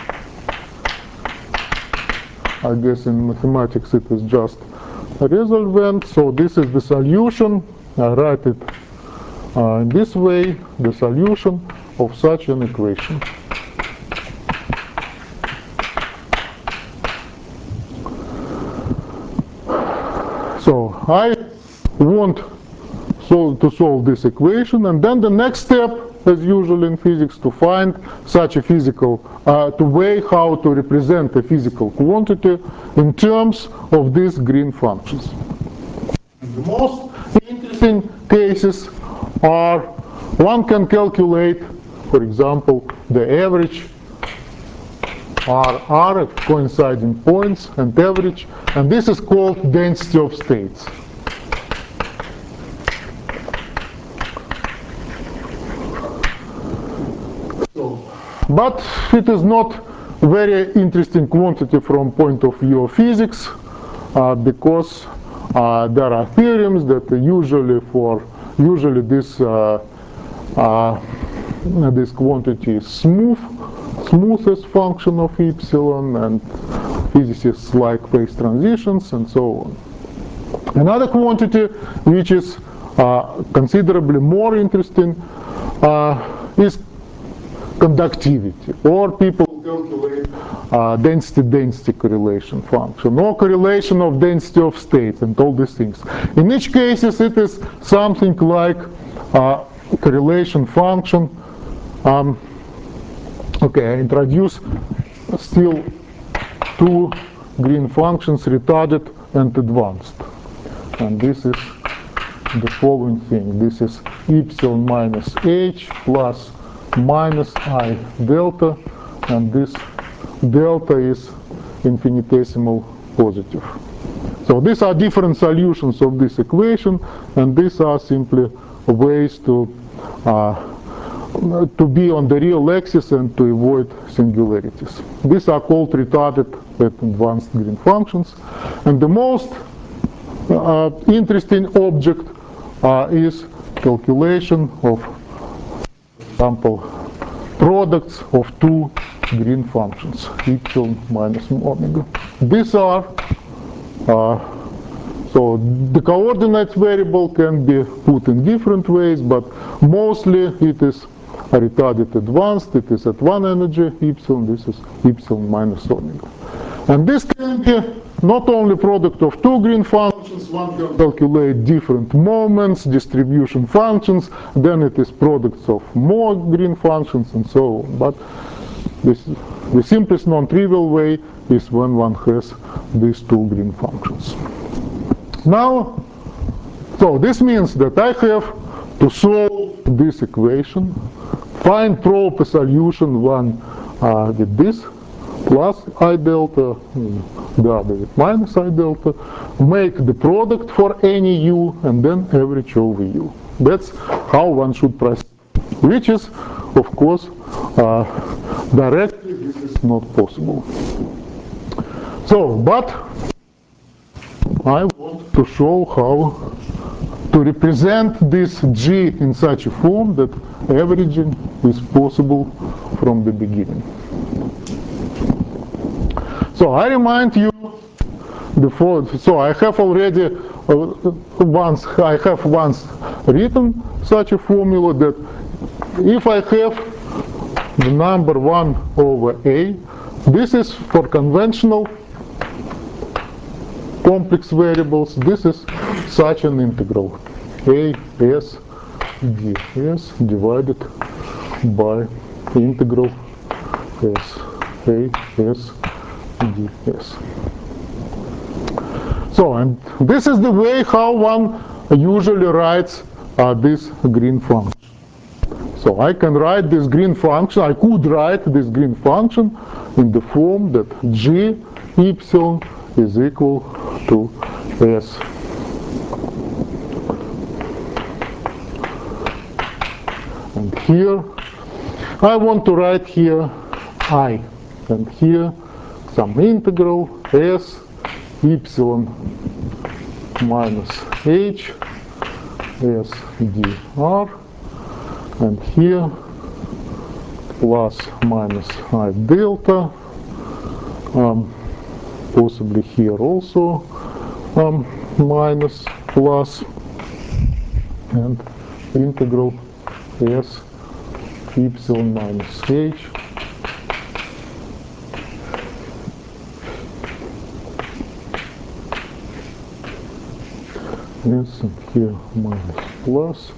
I guess in mathematics it is just a resultant. So this is the solution, I write it in this way, the solution of such an equation. So I want to solve this equation, and then the next step, as usual in physics, to find such a physical, to weigh how to represent a physical quantity in terms of these green functions. The most interesting cases are, one can calculate, for example, the average R coinciding points and average, and this is called density of states. But it is not very interesting quantity from point of view of physics, because there are theorems that usually this quantity is smoothest function of epsilon, and physicists like phase transitions and so on. Another quantity which is considerably more interesting is conductivity, or people calculate density-density correlation function, or correlation of density of states, and all these things. In each case it is something like correlation function. Okay, I introduce still two green functions, retarded and advanced. And this is the following thing. This is epsilon minus h plus minus I delta, and this delta is infinitesimal positive. So these are different solutions of this equation, and these are simply ways to be on the real axis and to avoid singularities. These are called retarded and advanced green functions. And the most interesting object is calculation of, for example, products of two green functions, epsilon minus omega. These are, so the coordinate variable can be put in different ways, but mostly it is a retarded advanced, it is at one energy epsilon, this is epsilon minus omega. And this can be not only product of two green functions, one can calculate different moments, distribution functions, then it is products of more green functions and so on. But the simplest non-trivial way is when one has these two green functions. Now, so this means that I have to solve this equation, find proper solution, one with this plus I delta, the other with minus I delta, make the product for any u, and then average over u. That's how one should proceed, which is, of course, directly this is not possible. So, but I want to show how to represent this G in such a form that averaging is possible from the beginning. So I remind you so I have already once written such a formula that if I have the number 1 over a, This is for conventional complex variables. This is such an integral. A s ds divided by integral s a s ds. So, and this is the way how one usually writes this green function. So I can write this green function, I could write this green function in the form that g epsilon is equal to s. And here, I want to write here I, and here some integral s epsilon minus h s dr, and here plus minus I delta, possibly here also minus plus, and integral s epsilon minus h yes, and here minus plus.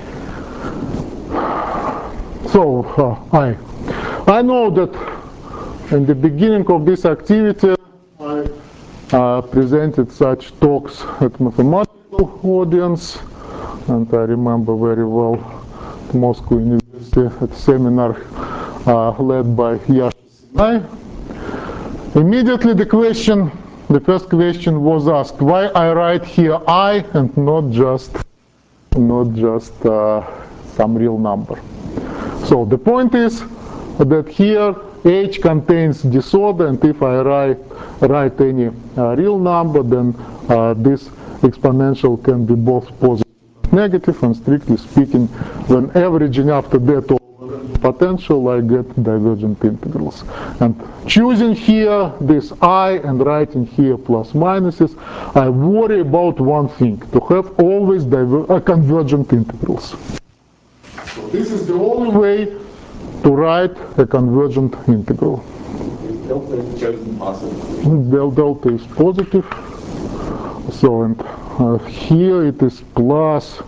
So I know that in the beginning of this activity I presented such talks at mathematical audience, and I remember very well Moscow University at seminar led by Yasha Sinai. Immediately the first question was asked, why I write here I and not just some real number. So the point is that here h contains disorder, and if I write any real number, then this exponential can be both positive and negative, and strictly speaking, when averaging after that over potential, I get divergent integrals. And choosing here this I and writing here plus minuses, I worry about one thing, to have always convergent integrals. So this is the only way to write a convergent integral. Delta is chosen positive. Delta is positive. So, and here it is plus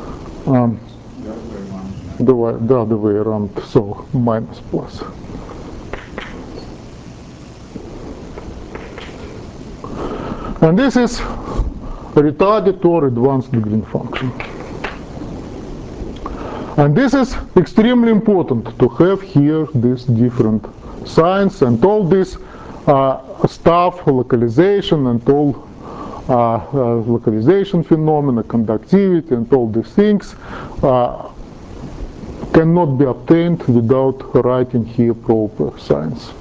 the other way around, so minus plus. And this is retarded or advanced green function. And this is extremely important to have here these different signs and all this stuff, localization and all localization phenomena, conductivity and all these things cannot be obtained without writing here proper signs.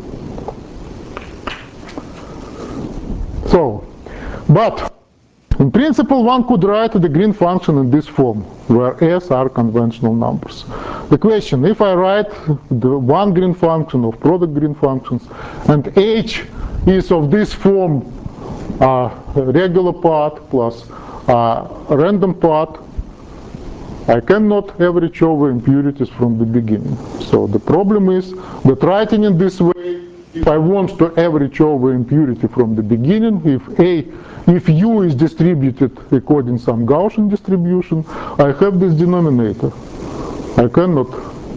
So, but in principle, one could write the green function in this form, where s are conventional numbers. The question, if I write the one green function of product green functions, and h is of this form, regular part plus random part, I cannot average over impurities from the beginning. So the problem is that writing in this way, if I want to average over impurity from the beginning, if U is distributed according to some Gaussian distribution, I have this denominator. I cannot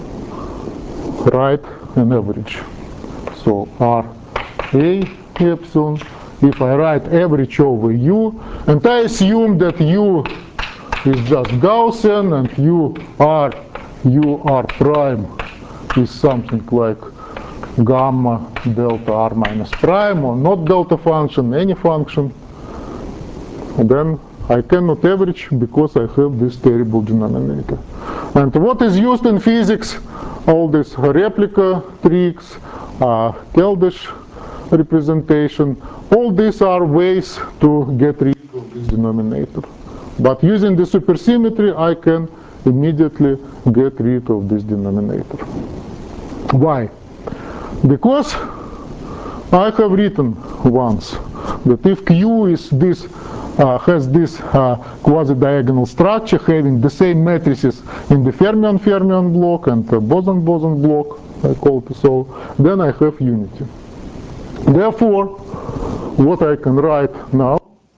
write an average. So R A epsilon, if I write average over U, and I assume that U is just Gaussian and U R prime is something like gamma delta R minus prime, or not delta function, any function, then I cannot average because I have this terrible denominator. And what is used in physics, all these replica tricks, Keldysh representation, all these are ways to get rid of this denominator. But using the supersymmetry, I can immediately get rid of this denominator. Why? Because I have written once that if Q is this has this quasi-diagonal structure having the same matrices in the fermion-fermion block and the boson-boson block, I call it so, then I have unity. Therefore, what I can write now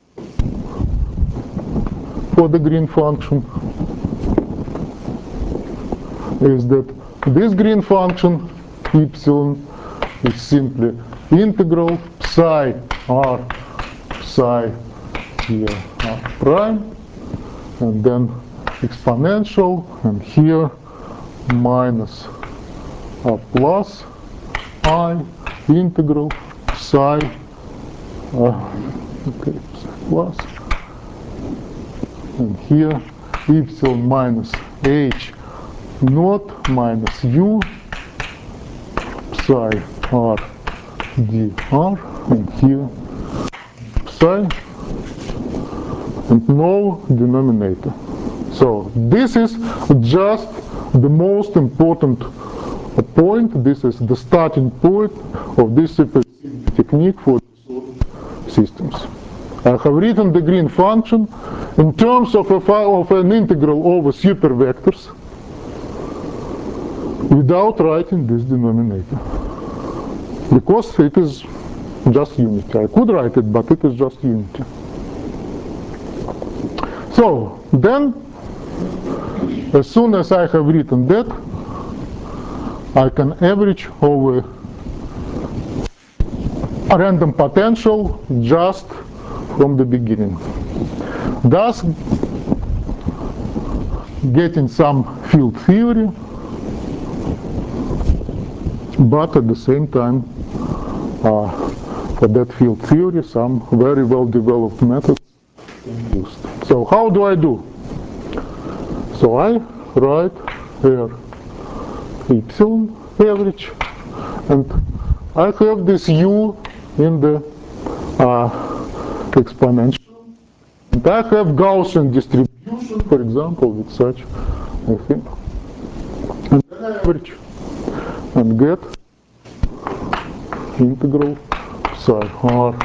for the green function is that this green function epsilon is simply integral psi r psi here r prime, and then exponential, and here minus r plus I integral psi okay, psi plus, and here epsilon minus h naught minus u psi r dr, and here psi, and no denominator. So this is just the most important point. This is the starting point of this technique for systems. I have written the green function in terms of an integral over supervectors without writing this denominator, because it is just unity. I could write it, but it is just unity. So then, as soon as I have written that, I can average over a random potential just from the beginning, thus getting some field theory, but at the same time for that field theory some very well developed methods used. So how do I do? So I write here epsilon average, and I have this u in the exponential, and I have Gaussian distribution, for example, with such a thing, and then I average and get integral psi r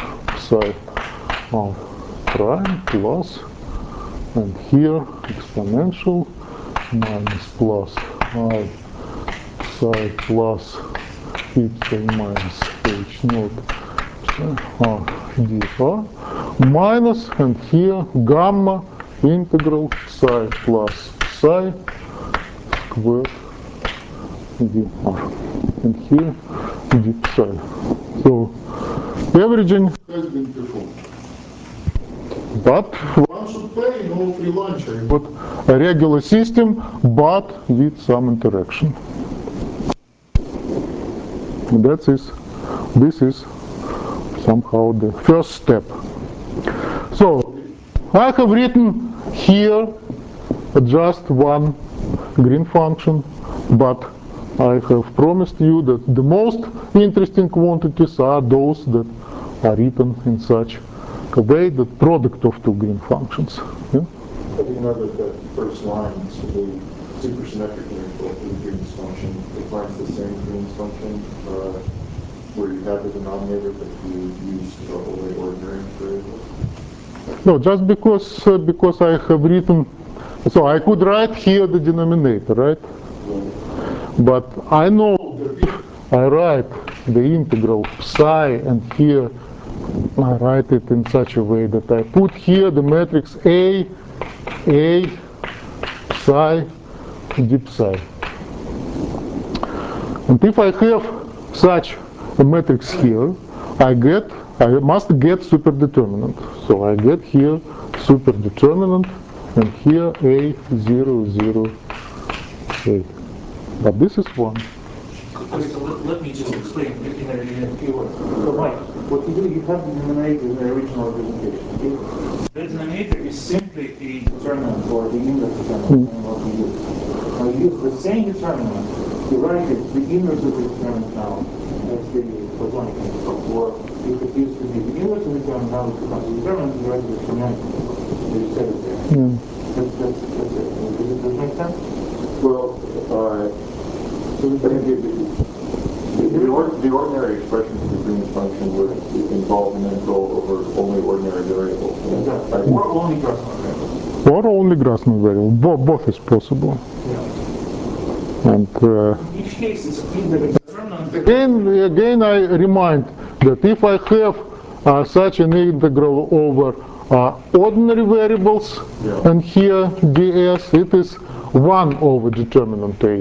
prime plus, and here exponential minus plus I psi plus epsilon minus h naught psi r dr minus, and here gamma integral psi plus psi squared dr, and here d psi. So averaging has been performed. But one should pay no free lunch. I got a regular system, but with some interaction. This is somehow the first step. So I have written here just one green function, but I have promised you that the most interesting quantities are those that are written in such a way that product of two green functions. Yeah? How do you know that the first line, the supersymmetric interval of the Green's function, defines the same Green's function where you have the denominator but you use the only ordinary variable? No, just because I have written, so I could write here the denominator, right? But I know that if I write the integral psi, and here I write it in such a way that I put here the matrix A, psi, d psi. And if I have such a matrix here, I must get superdeterminant. So I get here superdeterminant, and here A, 0, 0, A. But this is 1. Let me just explain in a few words. So Mike, what you do, you have the denominator in the original representation. The denominator is simply a determinant or the inverse determinant. What you do. Now you use the same determinant to write it, the inverse of the determinant now. That's the platonic integral. Or if it used to be the inverse of the determinant, now it becomes the determinant, you write the exponential. You said it there. That's it. Does it make sense? Well, the ordinary expression for the Green's function would involve an integral over only ordinary variables. Exactly. Or only Grassmann variables. Or only Grassmann variable. Both is possible. Yeah. And each case is either Again, I remind that if I have such an integral over ordinary variables, and here ds, it is 1 over determinant A.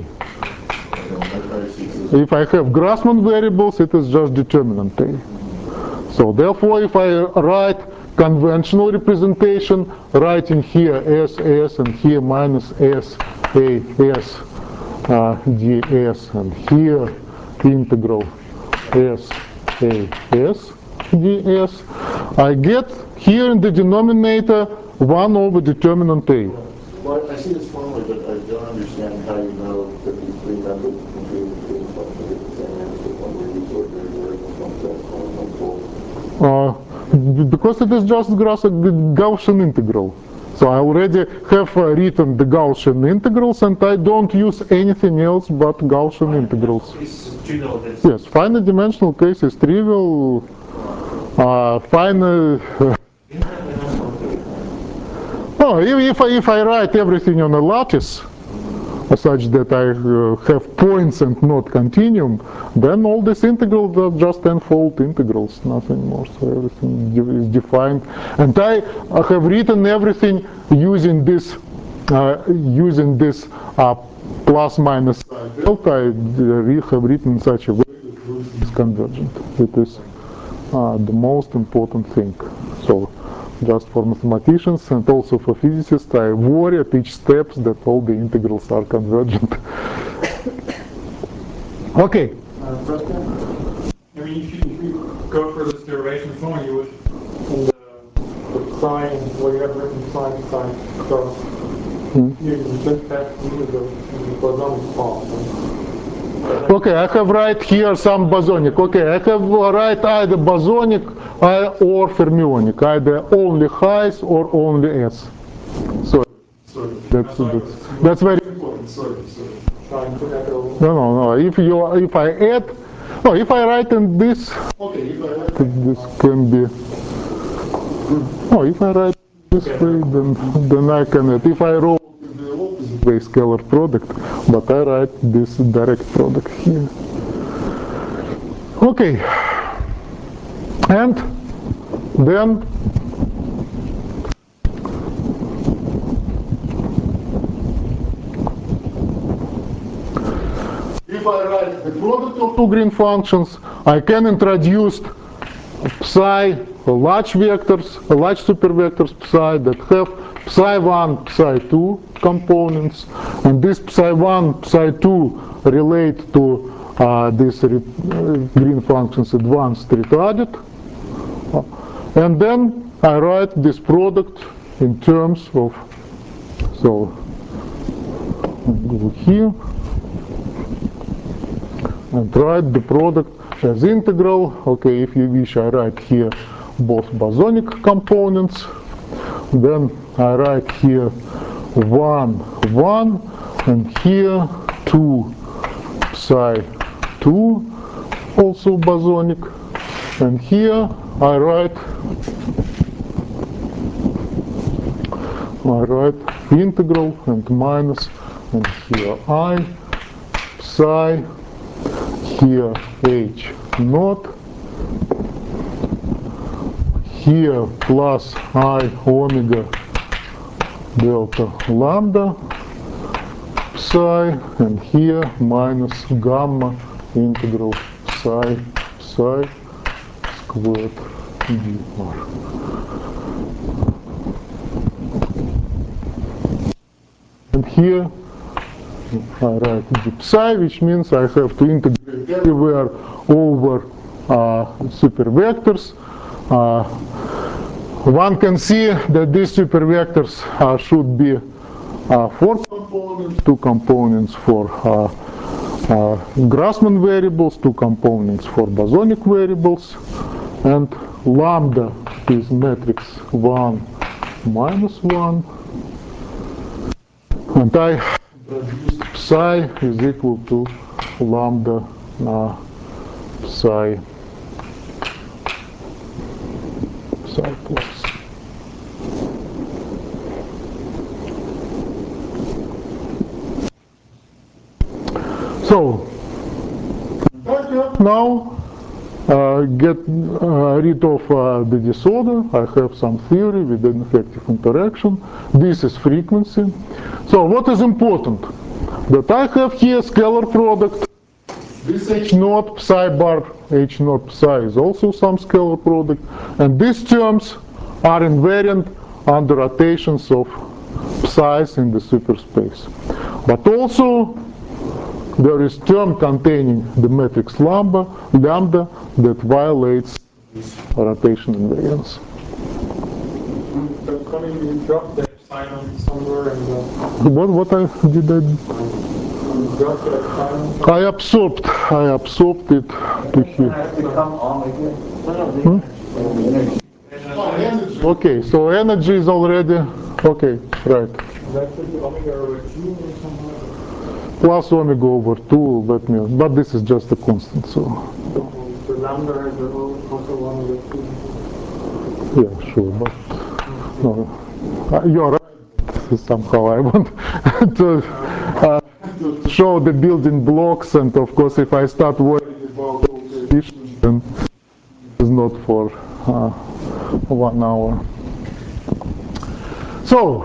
If I have Grassmann variables, it is just determinant A. So therefore, if I write conventional representation, writing here S, S, and here minus S, A, S, ds, and here integral S, A, S, ds, I get here in the denominator 1 over determinant A. Well, I see this formally, but I don't understand how you know that these three methods between the same function get the same answer when we use ordinary variable functions. Because it is just Gaussian integral. So I already have written the Gaussian integrals, and I don't use anything else but Gaussian integrals. Yes, finite dimensional case is trivial. If I write everything on a lattice, such that I have points and not continuum, then all these integrals are just n-fold integrals, nothing more. So everything is defined, and I have written everything using this plus minus delta. I have written in such a way that it is convergent. It is the most important thing. So just for mathematicians and also for physicists, I worry at each step that all the integrals are convergent. Okay. I mean, if you go for this derivation form, you would, in the sign, where you have written sign cross, you just have to use the bosonic form. Okay, I have right here some bosonic. Okay, I have right either bosonic or fermionic, either only highs or only S. So that's very important. No. If I add, no, if I write in this, okay, if I write this can be. No, if I write this way, then I can add. If I roll the opposite way scalar product, but I write this direct product here. Okay, and then if I write the product of two green functions, I can introduce psi large vectors, large supervectors psi that have psi1, psi2 components, and this psi1, psi2 relate to these green functions advanced retarded, and then I write this product in terms of, so go here and write the product as integral. Okay, if you wish, I write here both bosonic components, then I write here 1, 1, and here 2 psi 2, also bosonic, and here I write integral and minus, and here I psi, here h naught, here plus I omega delta lambda psi, and here minus gamma integral psi squared dr. And here I write d psi, which means I have to integrate everywhere over supervectors. One can see that these supervectors should be 4 components, 2 components for Grassmann variables, 2 components for bosonic variables, and lambda is matrix 1 minus 1, and I introduced psi is equal to lambda psi plus. So, I have now get rid of the disorder. I have some theory with an effective interaction. This is frequency. So what is important? That I have here scalar product. This H naught psi bar H naught psi is also some scalar product. And these terms are invariant under rotations of psi's in the superspace. But also there is term containing the matrix lambda that violates rotation invariance. But coming, you dropped that sign somewhere in the... What I did I? You dropped that sign. I absorbed it to here. Okay, so energy is already okay, right. That's like omega over 2 or something. Plus omega over 2, but this is just a constant, so. The lambda is also 1 over 2. Yeah, sure, but no, you're right. Somehow I want to show the building blocks, and of course, if I start worrying about all the additions, then it's not for 1 hour. So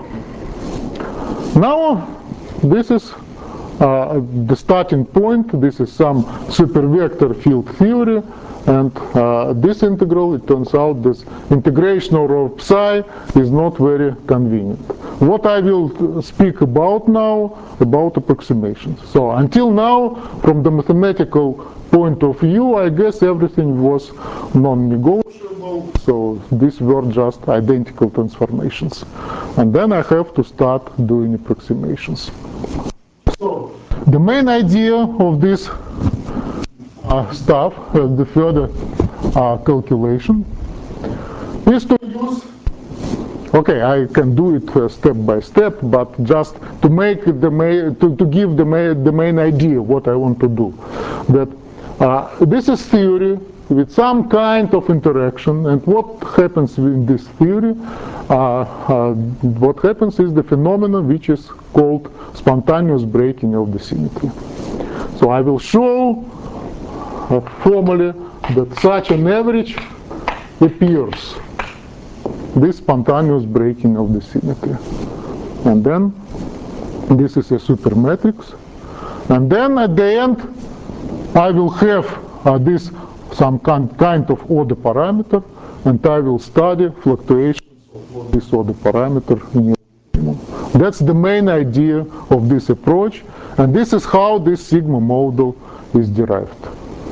now this is the starting point. This is some supervector field theory, and this integral, it turns out this integration of psi is not very convenient. What I will speak about now, about approximations. So until now, from the mathematical point of view, I guess everything was non-negotiable, so these were just identical transformations. And then I have to start doing approximations. So the main idea of this stuff, the further calculation, is to use, okay, I can do it step by step, but just to make the to give the main idea what I want to do. That this is theory with some kind of interaction, and what happens in this theory? What happens is the phenomenon which is called spontaneous breaking of the symmetry. So I will show formally that such an average appears, this spontaneous breaking of the symmetry. And then this is a supermatrix. And then at the end I will have this some kind of order parameter, and I will study fluctuations of this order parameter in minimum. That's the main idea of this approach, and this is how this sigma model is derived.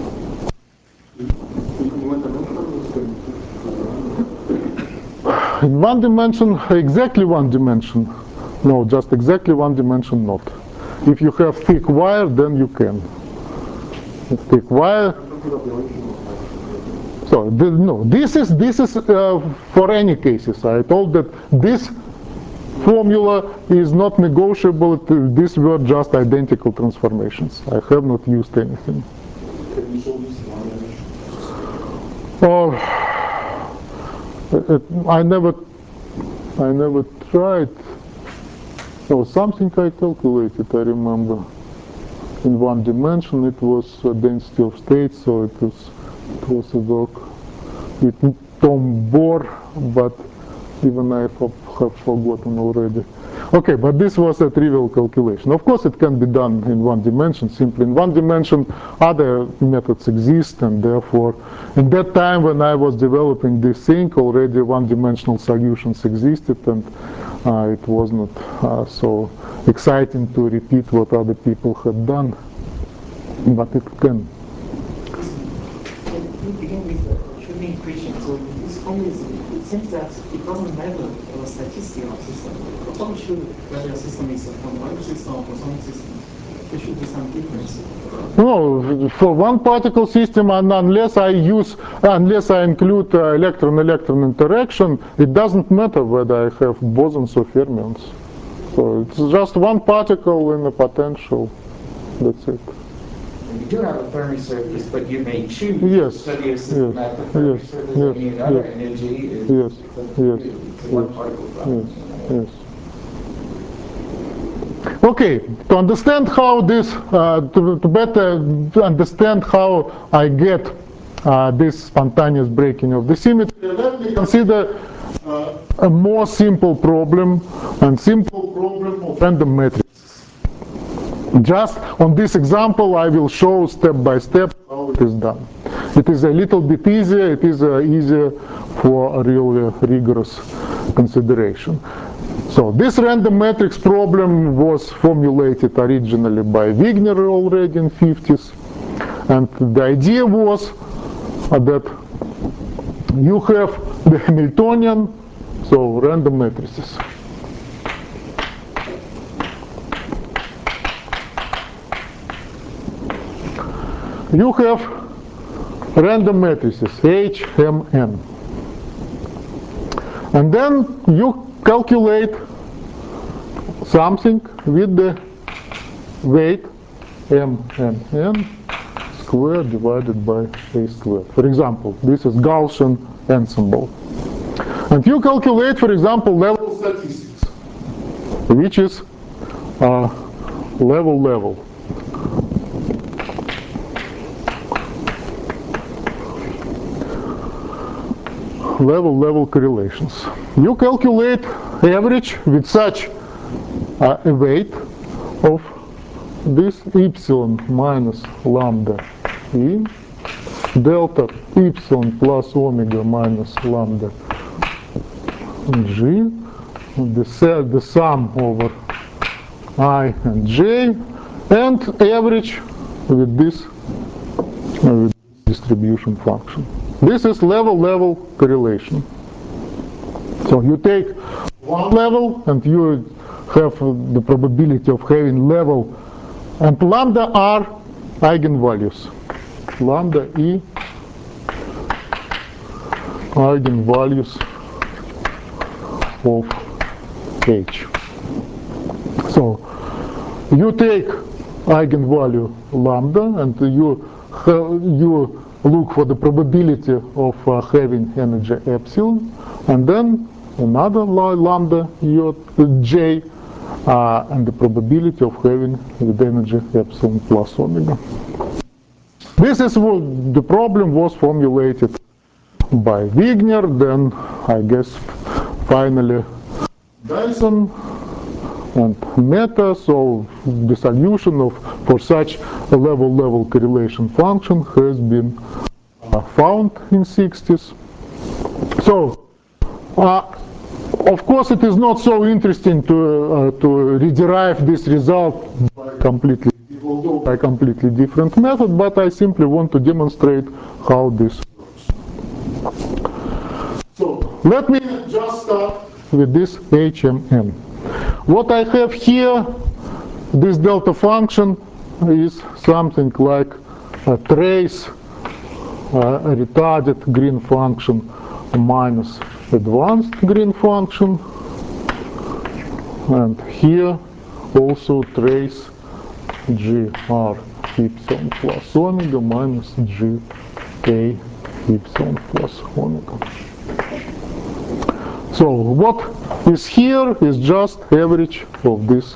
In one dimension, exactly one dimension. No, just exactly one dimension, not. If you have thick wire, then you can. Thick wire. So no, this is for any cases. I told that this formula is not negotiable. These were just identical transformations. I have not used anything. Can you show this one? I never tried. Oh, something I calculated, I remember. In one dimension it was density of states, so it was a work with Tom Bohr, but even I have forgotten already. Okay, but this was a trivial calculation. Of course it can be done in one dimension, simply in one dimension. Other methods exist, and therefore in that time when I was developing this thing, already one-dimensional solutions existed, and it was not so exciting to repeat what other people had done, but it can. Begin with the Schrödinger equation. So this formula it seems that it doesn't matter the statistic of system. How should whether a system is a quantum system or bosonic system? There should be some difference. No, for one particle system, and unless I include electron-electron interaction, it doesn't matter whether I have bosons or fermions. So it's just one particle in a potential. That's it. You do have a Fermi surface, but you may choose to study a system at the Fermi surface, and another energy is one particle. Yes. Okay, to understand how this, to better understand how I get this spontaneous breaking of the symmetry, let me consider a more simple problem, and simple problem of random matrices. Just on this example, I will show step by step how it is done. It is a little bit easier, it is easier for a really rigorous consideration. So this random matrix problem was formulated originally by Wigner already in 50s, and the idea was that you have the Hamiltonian, so random matrices. You have random matrices H, M, N. And then you calculate something with the weight M, N, N squared divided by A squared. For example, this is Gaussian ensemble. And you calculate, for example, level statistics, which is level. Level correlations. You calculate average with such a weight of this epsilon minus lambda E, delta epsilon plus omega minus lambda G, the sum over I and J, and average with this distribution function. This is level correlation. So you take one level and you have the probability of having level, and lambda are eigenvalues. Lambda E eigenvalues of H. So you take eigenvalue lambda and you look for the probability of having energy epsilon, and then another lambda J, and the probability of having the energy epsilon plus omega. This is what the problem was formulated by Wigner, then I guess finally Dyson and Meta. So the solution for such a level correlation function has been found in 60s. So of course it is not so interesting to rederive this result by completely different method, but I simply want to demonstrate how this works. So let me just start with this HMN. What I have here, this delta function, is something like a trace, a retarded green function minus advanced green function, and here also trace GR epsilon plus omega minus GA epsilon plus omega. So what is here is just average of this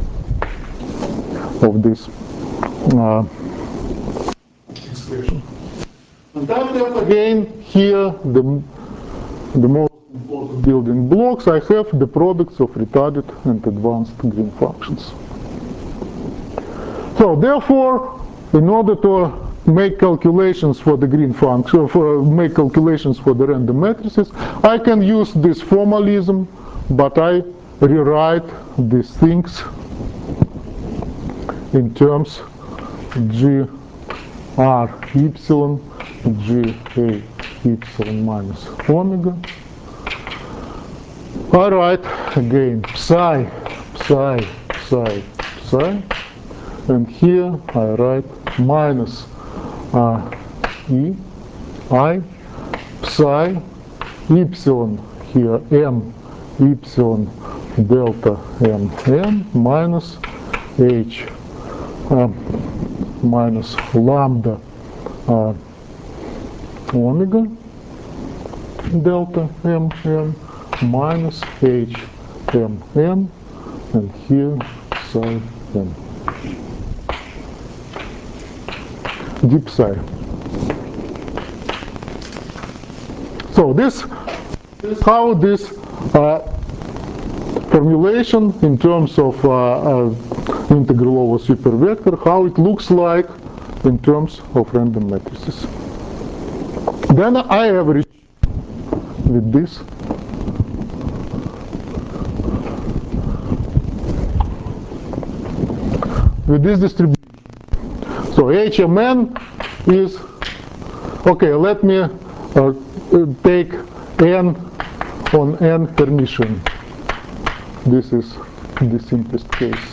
expression. And I have again here the most important building blocks. I have the products of retarded and advanced green functions. So therefore, in order to make calculations for the green function, make calculations for the random matrices, I can use this formalism, but I rewrite these things in terms GR epsilon, GA epsilon minus omega. I write again psi, and here I write minus E, I, psi, epsilon here, M, epsilon delta M, N, minus H, minus lambda omega delta M, N, minus H, M, N, and here psi m. D psi. So this is how this formulation in terms of integral over supervector, how it looks like in terms of random matrices. Then I average with this. With this distribution. So HMN is, okay, let me take n on n Hermitian. This is the simplest case.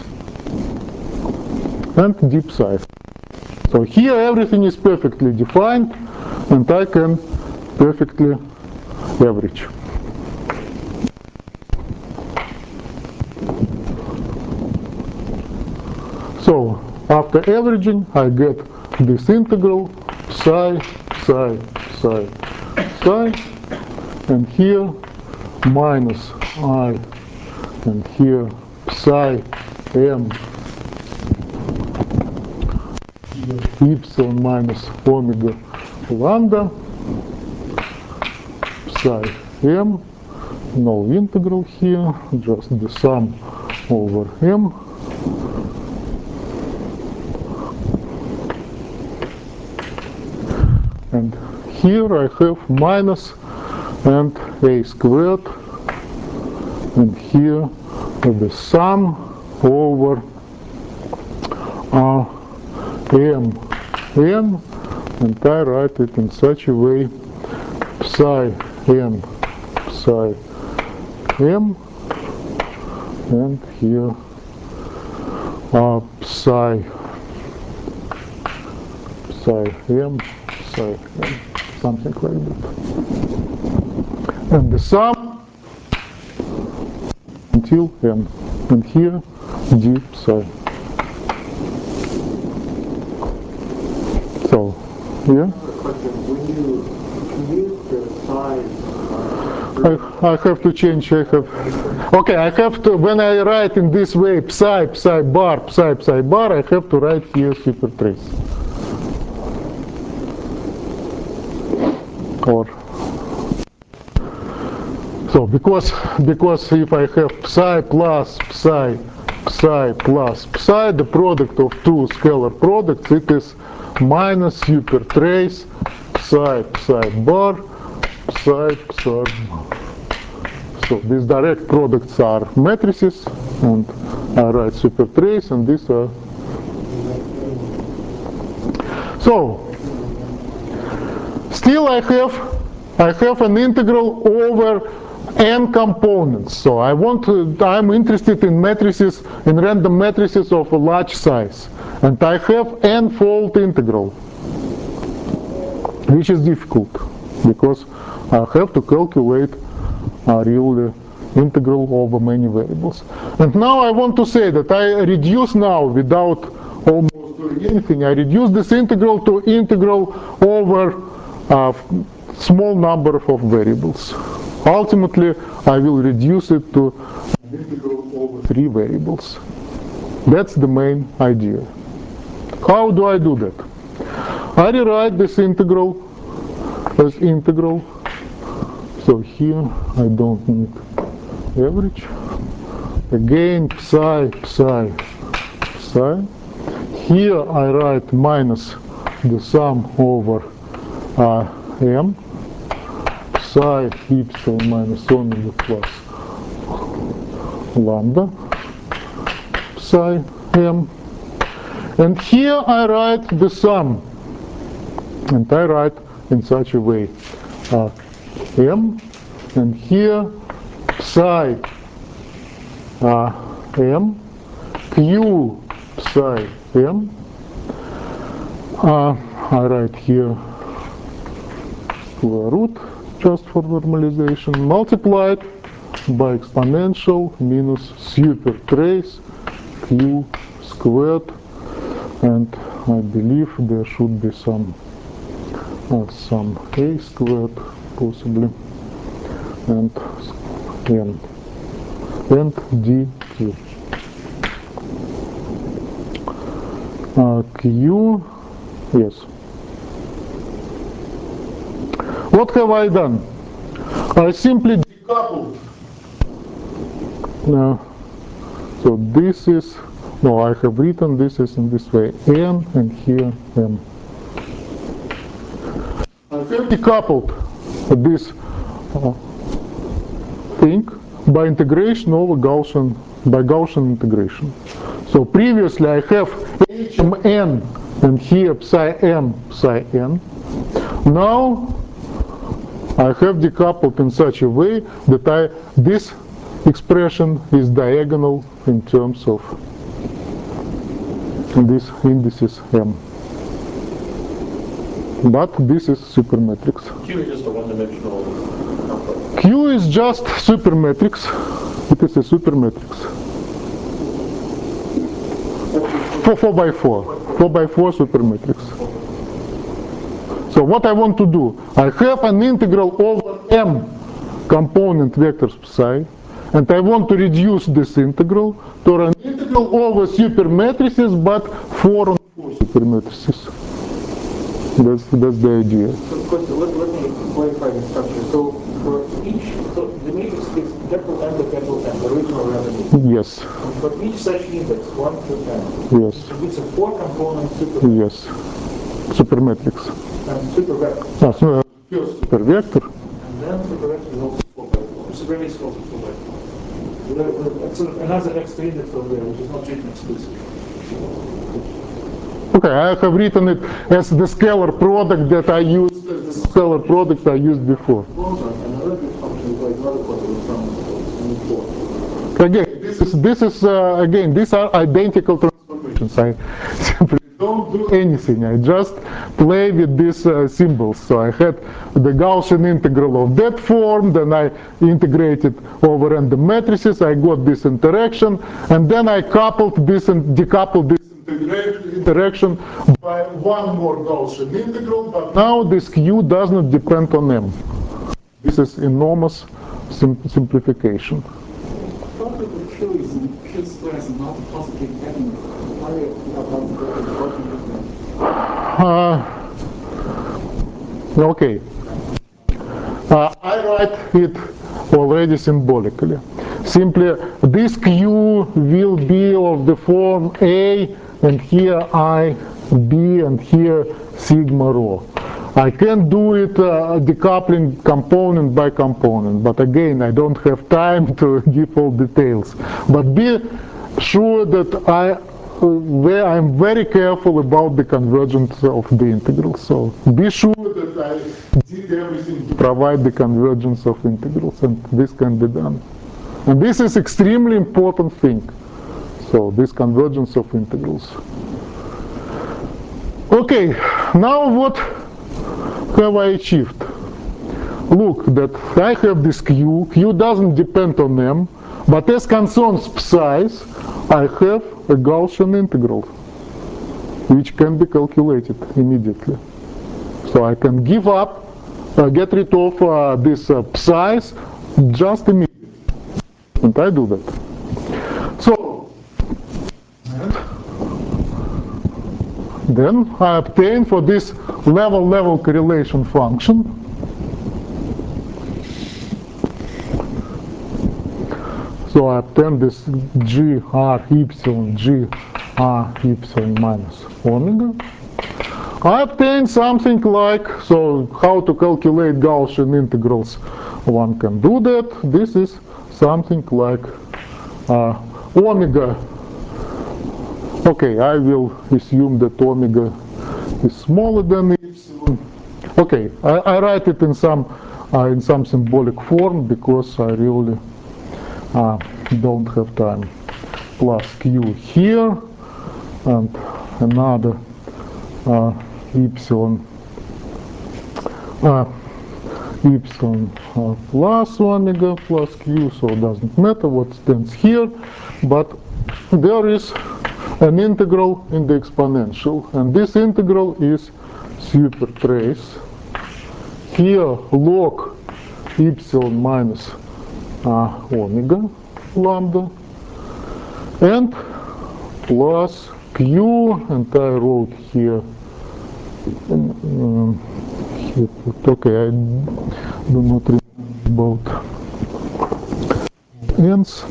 And D psi. So here everything is perfectly defined and I can perfectly average. So after averaging I get this integral psi, psi, psi, psi, and here minus I, and here psi m epsilon minus omega lambda psi m, no integral here, just the sum over m. And here I have minus and a squared, and here the sum over m n, and I write it in such a way psi n psi m, and here psi m psi m, something like that. And the sum until n, and here d psi. So, yeah? When you use the size, I have to change, okay, I have to, when I write in this way, psi, psi bar, I have to write here super trace. Or, so, because if I have psi plus psi, psi plus psi, the product of two scalar products, it is minus super trace psi, psi bar, psi, psi bar. So these direct products are matrices, and I write super trace, and these are. So still I have an integral over n components. So I'm interested in matrices, in random matrices of a large size, and I have n-fold integral, which is difficult because I have to calculate really integral over many variables. And now I want to say that I reduce now, without almost doing anything, I reduce this integral to integral over a small number of variables. Ultimately, I will reduce it to integral over 3 variables. That's the main idea. How do I do that? I rewrite this integral as integral. So here I don't need average. Again, psi, psi, psi. Here I write minus the sum over m, psi epsilon minus omega plus lambda, psi m. And here I write the sum, and I write in such a way m, and here psi m, q psi m. I write here square root just for normalization, multiplied by exponential minus super trace q squared, and I believe there should be some a squared possibly, and n, and dq. Q, yes. What have I done? I simply decoupled. So this is, no, I have written this is in this way, N, and here M. I have decoupled this thing by integration over Gaussian, by Gaussian integration. So previously I have HMN and here psi M, psi N. Now I have decoupled in such a way that this expression is diagonal in terms of these indices M. But this is supermatrix. Q is just a one-dimensional complex. Q is just supermatrix. It is a supermatrix. 4x4. 4x4 supermatrix. So what I want to do, I have an integral over M component vectors psi, and I want to reduce this integral to an integral over supermatrices, but 4 on 4 supermatrices. That's the idea. So let me clarify the structure. So for each, so the matrix is capital M to capital M, the original revenue. Yes. For each such index, 1 to n, Yes. it's a 4-component supermatrix. Yes. Supermatrix. And supervector. First supervector. And then supervector is also 4x4. Supermatrix is also 4x4. It's another extra index over there, which is not written explicitly. Okay, I have written it as the scalar product that I used, scalar product I used before. Again, again, these are identical transformations. I simply don't do anything. I just play with these symbols. So I had the Gaussian integral of that form, then I integrated over random matrices, I got this interaction, and then I coupled this and decoupled this interaction by one more Gaussian integral, but now this Q does not depend on M. This is enormous simplification. Okay. I write it already symbolically. Simply, this Q will be of the form A, and here I, B, and here sigma rho. I can do it decoupling component by component, but again, I don't have time to give all details. But be sure that I'm very careful about the convergence of the integrals. So be sure that I did everything to provide the convergence of integrals, and this can be done. And this is extremely important thing. So this convergence of integrals. Okay, now what have I achieved? Look, that I have this Q. Q doesn't depend on M, but as concerns psi's, I have a Gaussian integral, which can be calculated immediately. So I can give up, get rid of this psi's just immediately. And I do that. So, then I obtain for this level correlation function so I obtain this g r epsilon minus omega. I obtain something like, so how to calculate Gaussian integrals, one can do that. This is something like omega. Okay, I will assume that omega is smaller than epsilon. Okay, I write it in some symbolic form because I really don't have time. Plus Q here and another epsilon plus omega plus Q, so it doesn't matter what stands here, but there is an integral in the exponential, and this integral is super trace. Here log epsilon minus omega lambda and plus q, and I wrote here, okay, I do not remember about n's.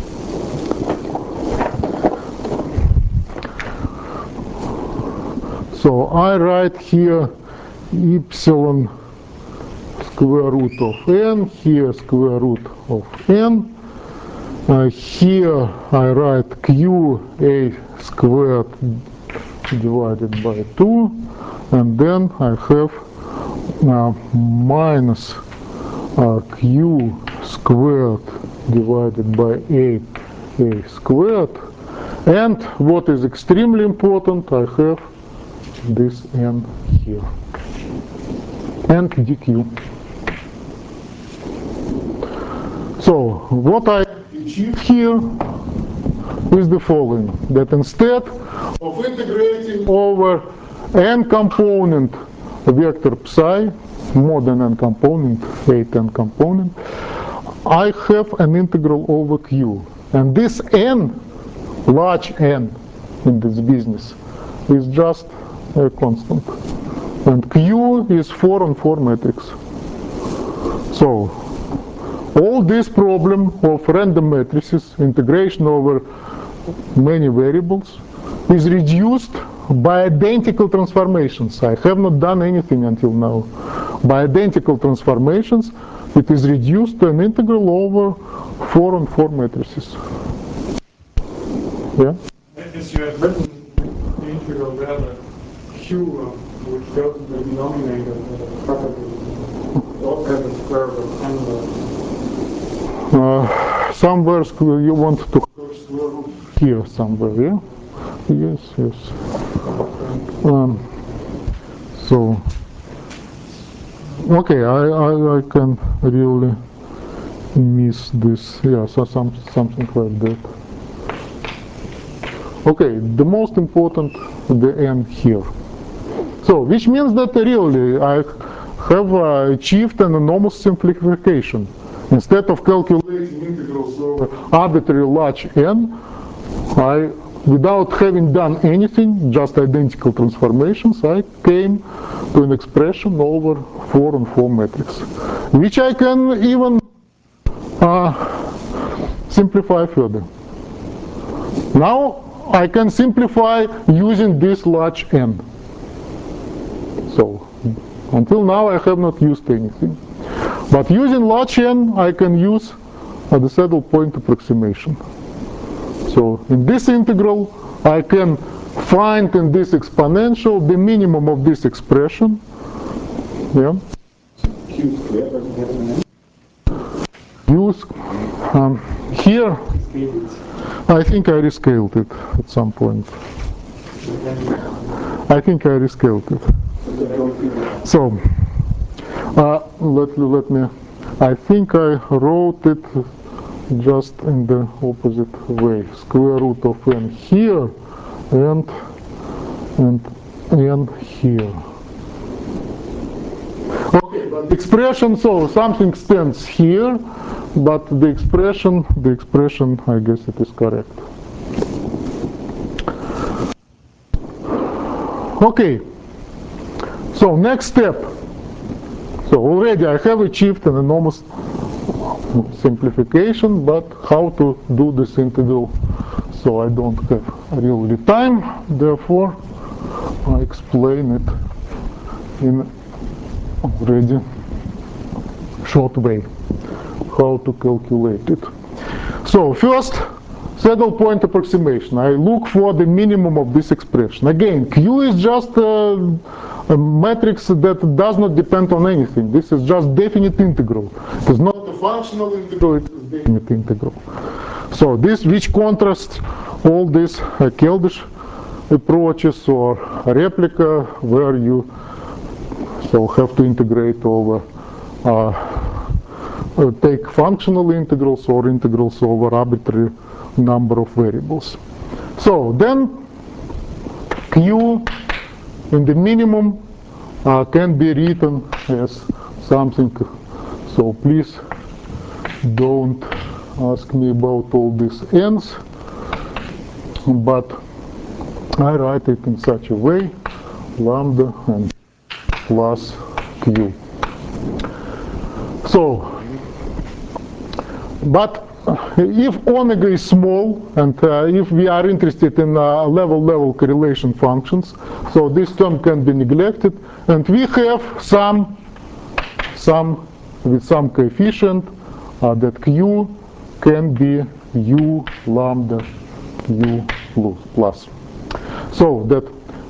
So I write here epsilon square root of n, here square root of n. Here I write q a squared divided by 2, and then I have minus q squared divided by 8a squared, and what is extremely important, I have this n here, and dq. So what I achieve here is the following, that instead of integrating over n component vector psi, more than n component, 8n component, I have an integral over q. And this n, large n in this business, is just a constant. And q is 4 on 4 matrix. So all this problem of random matrices, integration over many variables, is reduced by identical transformations. I have not done anything until now. By identical transformations, it is reduced to an integral over 4 on 4 matrices. Yeah? As you have written the integral there, the q, which goes to the denominator, the property, also has a square root of n. Somewhere you want to here somewhere, yeah? Yes, yes. So, okay, I can really miss this, yeah, so something like that. Okay, the most important, the n here. So, which means that really I have achieved an enormous simplification. Instead of calculating integrals over arbitrary large n, without having done anything, just identical transformations, I came to an expression over 4 on 4 matrix, which I can even simplify further. Now I can simplify using this large n. So until now I have not used anything. But using large n, I can use the saddle point approximation. So in this integral, I can find in this exponential the minimum of this expression. Yeah. Use here. I think I rescaled it at some point. I think I rescaled it. So. Let me, I think I wrote it just in the opposite way. Square root of n here and n here. Okay, but the expression, so something stands here, but the expression, I guess it is correct. Okay, so next step. So already I have achieved an enormous simplification, but how to do this integral? So I don't have really time, therefore I explain it in already short way, how to calculate it. So first, saddle point approximation. I look for the minimum of this expression. Again, Q is just a matrix that does not depend on anything. This is just definite integral. It is not a functional integral, it is definite integral. So this, which contrasts all these Keldysh approaches or replica, where you have to integrate over, take functional integrals or integrals over arbitrary number of variables. So then Q in the minimum can be written as something, so please don't ask me about all these n's, but I write it in such a way, lambda and plus q. So, but if omega is small, and if we are interested in level-level correlation functions, so this term can be neglected, and we have some with some coefficient that q can be u lambda u plus. So that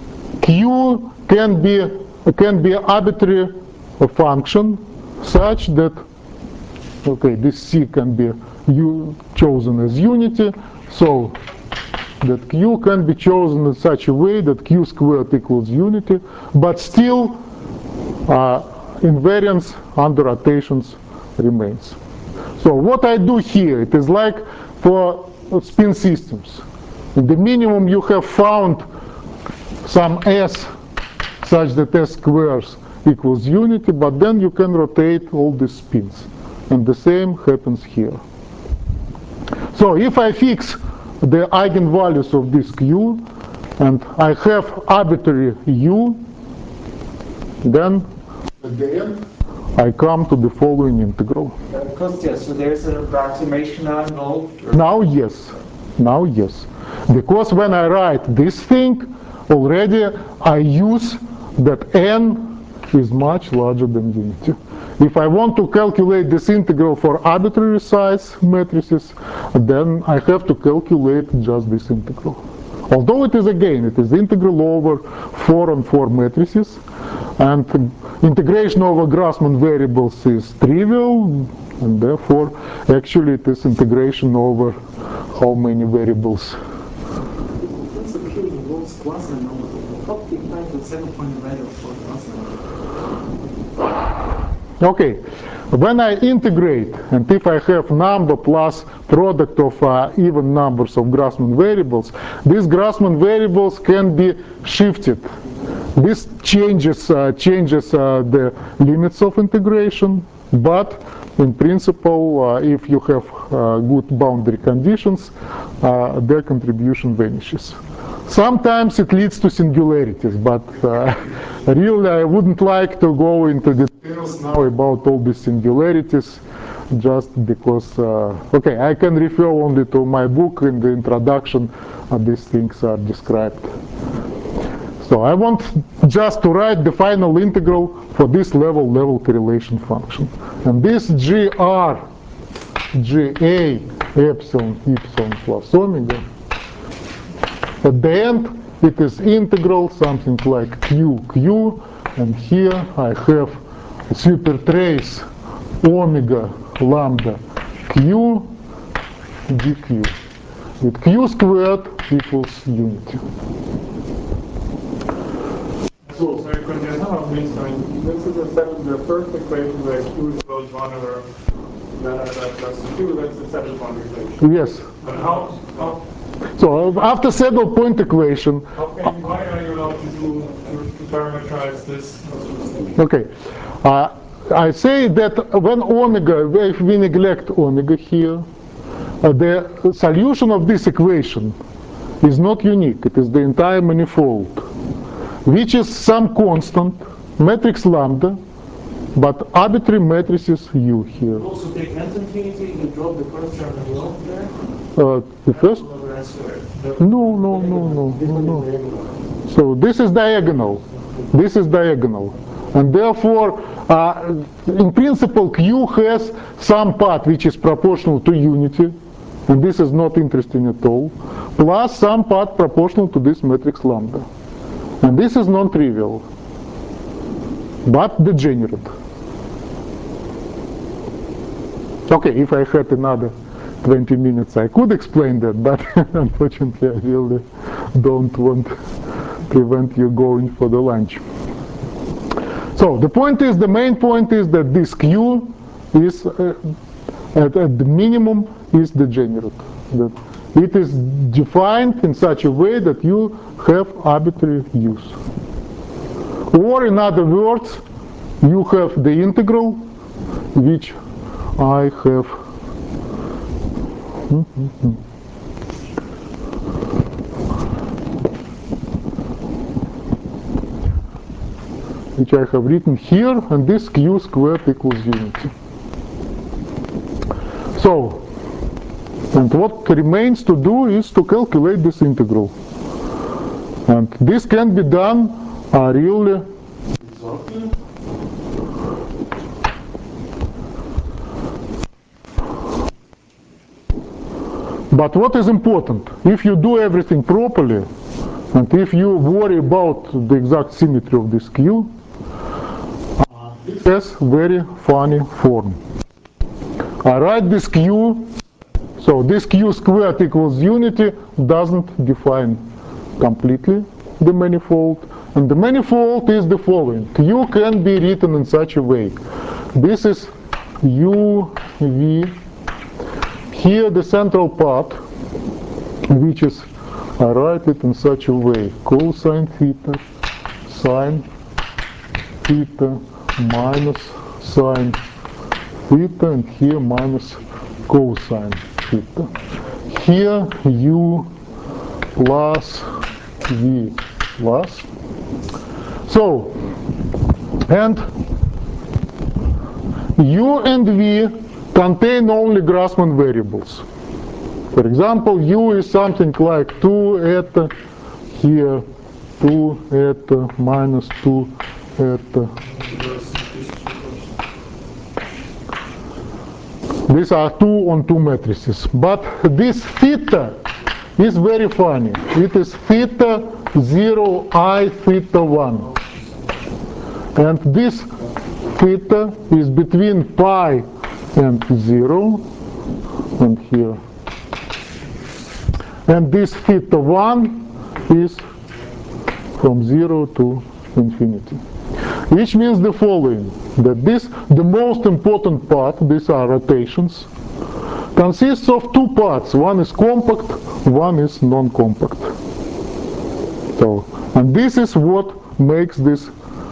q can be arbitrary function such that, okay, this c can be chosen as unity, so that q can be chosen in such a way that q squared equals unity, but still invariance under rotations remains. So what I do here, it is like for spin systems. In the minimum you have found some s such that s squares equals unity, but then you can rotate all these spins. And the same happens here. So if I fix the eigenvalues of this q, and I have arbitrary u, then at the end I come to the following integral. Kostya, so there's an approximation now involved? Now yes. Now yes. Because when I write this thing, already I use that n is much larger than unity. If I want to calculate this integral for arbitrary size matrices, then I have to calculate just this integral. Although it is integral over 4 on 4 matrices, and integration over Grassmann variables is trivial, and therefore actually it is integration over how many variables. What's the Q involves Grassmann number? How do you find the second point value for Grassmann? Okay, when I integrate, and if I have number plus product of even numbers of Grassmann variables, these Grassmann variables can be shifted. This changes the limits of integration, but in principle, if you have good boundary conditions, their contribution vanishes. Sometimes it leads to singularities, but really I wouldn't like to go into details now about all these singularities, just because, okay, I can refer only to my book. In the introduction, these things are described. So I want just to write the final integral for this level correlation function. And this GR, GA, epsilon plus omega, at the end it is integral something like q, and here I have super trace omega lambda q dq, with q squared equals unity. So Kostya, this is the first equation where q equals 1 over plus q, that's the settled point equation. Yes. But how so after saddle point equation, why are you allowed to parameterize this? okay, I say that when omega, if we neglect omega here, the solution of this equation is not unique. It is the entire manifold, which is some constant, matrix lambda, but arbitrary matrices u here. You also take n to infinity, you drop the first term and log there? The first? No. So this is diagonal. This is diagonal. And therefore, in principle, q has some part which is proportional to unity, and this is not interesting at all, plus some part proportional to this matrix lambda. And this is non-trivial, but degenerate. Okay, if I had another 20 minutes, I could explain that, but unfortunately, I really don't want to prevent you going for the lunch. So the point is, the main point is that this q is, at the minimum, is degenerate. That it is defined in such a way that you have arbitrary use. Or in other words, you have the integral which I have which I have written here, and this q squared equals unity. So, and what remains to do is to calculate this integral. And this can be done really exactly. But what is important, if you do everything properly, and if you worry about the exact symmetry of this q, this has very funny form. I write this q, so this q squared equals unity doesn't define completely the manifold, and the manifold is the following. Q can be written in such a way. This is u, v, here the central part, which is, I write it in such a way, cosine theta, sine theta, minus sine theta, and here minus cosine theta. Here u plus v plus. So, and u and v contain only Grassmann variables. For example, u is something like 2 eta, here 2 eta minus 2 eta. These are 2 on 2 matrices. But this theta is very funny. It is theta 0, I theta 1. And this theta is between pi and 0, and here. And this theta 1 is from 0 to infinity. Which means the following, that the most important part, these are rotations, consists of two parts. One is compact, one is non-compact. So, and this is what makes this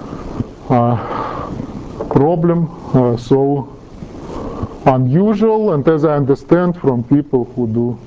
problem so unusual, and as I understand from people who do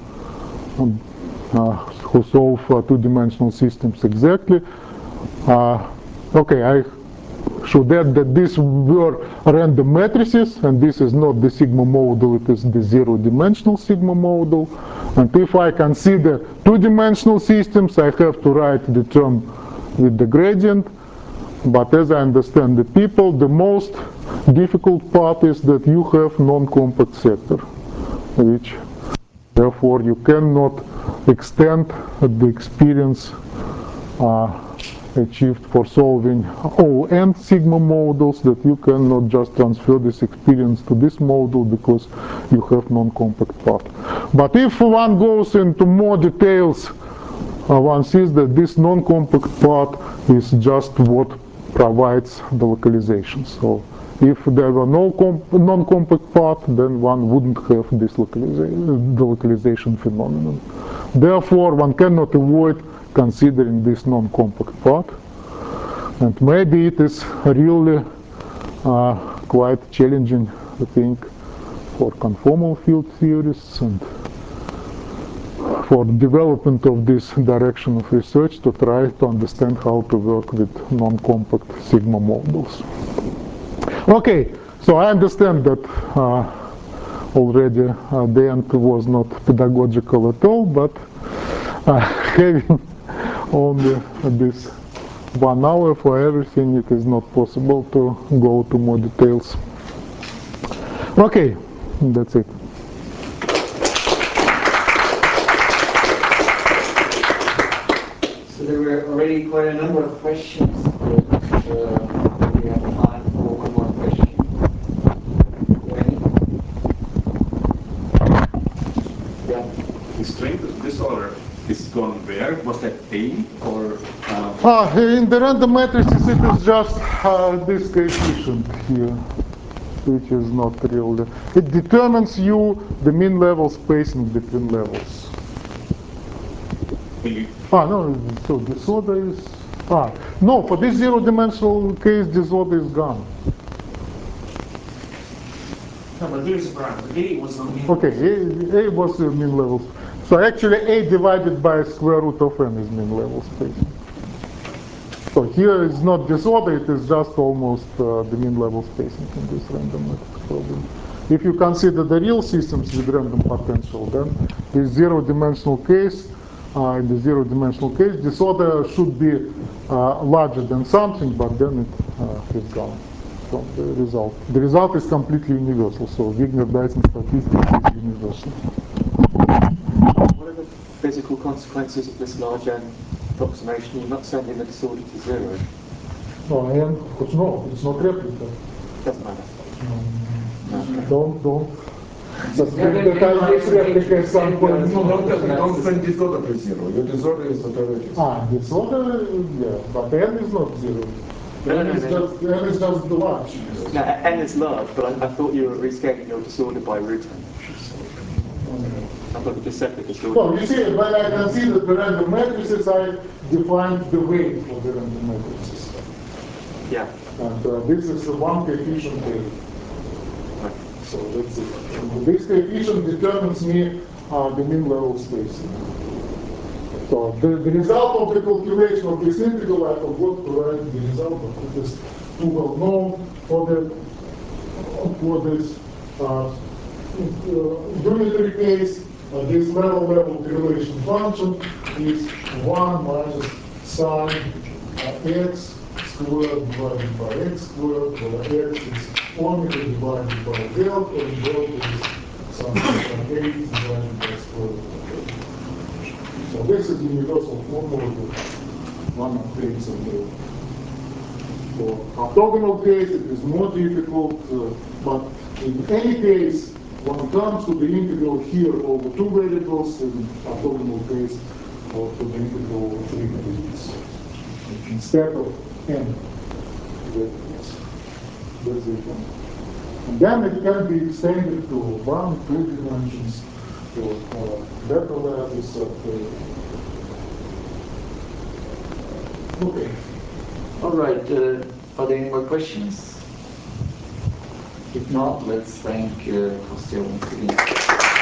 who solve two-dimensional systems exactly. Okay, I should add that these were random matrices, and this is not the sigma model, it is the zero-dimensional sigma model. And if I consider two-dimensional systems, I have to write the term with the gradient. But as I understand the people, the most difficult part is that you have non-compact sector, which therefore you cannot extend the experience achieved for solving ON sigma models, that you cannot just transfer this experience to this model because you have non-compact part. But if one goes into more details, one sees that this non-compact part is just what provides the localization. So if there were no non-compact part, then one wouldn't have this the localization phenomenon. Therefore, one cannot avoid considering this non-compact part. And maybe it is really quite challenging, I think, for conformal field theorists and for development of this direction of research to try to understand how to work with non-compact sigma models. Okay, so I understand that already the end was not pedagogical at all, but having only this 1 hour for everything, it is not possible to go to more details. Okay, that's it. So there were already quite a number of questions, but we have time for one more question. Yeah. The strength of disorder is gone where? Was that A or? In the random matrices, it is just this coefficient here, which is not really. It determines the mean level spacing between levels. No, so disorder is, no, for this zero-dimensional case, disorder is gone. No, but there is a parameter. A was the mean. Okay, A was the mean level. So actually A divided by square root of n is mean level spacing. So here is not disorder, it is just almost the mean level spacing in this random matrix problem. If you consider the real systems with random potential, then this zero-dimensional case, in the zero-dimensional case, disorder should be larger than something, but then it is gone from the result. The result is completely universal, so Wigner-Dyson statistics is universal. What are the physical consequences of this large N approximation? You're not sending the disorder to zero. No, and of course, no, it's not replica. Doesn't matter. Don't suspect that I use replica at some point. Don't send disorder to zero. Your disorder is automatic. Disorder, yeah, but n is not zero. N is just the large. No, N is large, but I thought you were rescaling your disorder by root N. I thought you just said the disorder. No, you see, when I considered the random matrices, I defined the weight for the random matrices. Yeah. And this is the one coefficient A. So that's it. And this coefficient determines me the mean level spacing. So the result of the calculation of this integral, I forgot to write the result, but it is too well known for this unitary case. This level derivation function is 1 minus sine x squared divided by x squared, where x is omega divided by delta, and delta is something like 8 divided by square root of 8. So this is the universal formula that one obtains in the for orthogonal case. It is more difficult, but in any case, when it comes to the integral here over two variables, in orthogonal case, or to the integral of three variables, instead of n variables. That's it. And then it can be extended to 1, 2 dimensions, to better lattice of okay. All right. Are there any more questions? If not, let's thank Kostya once again.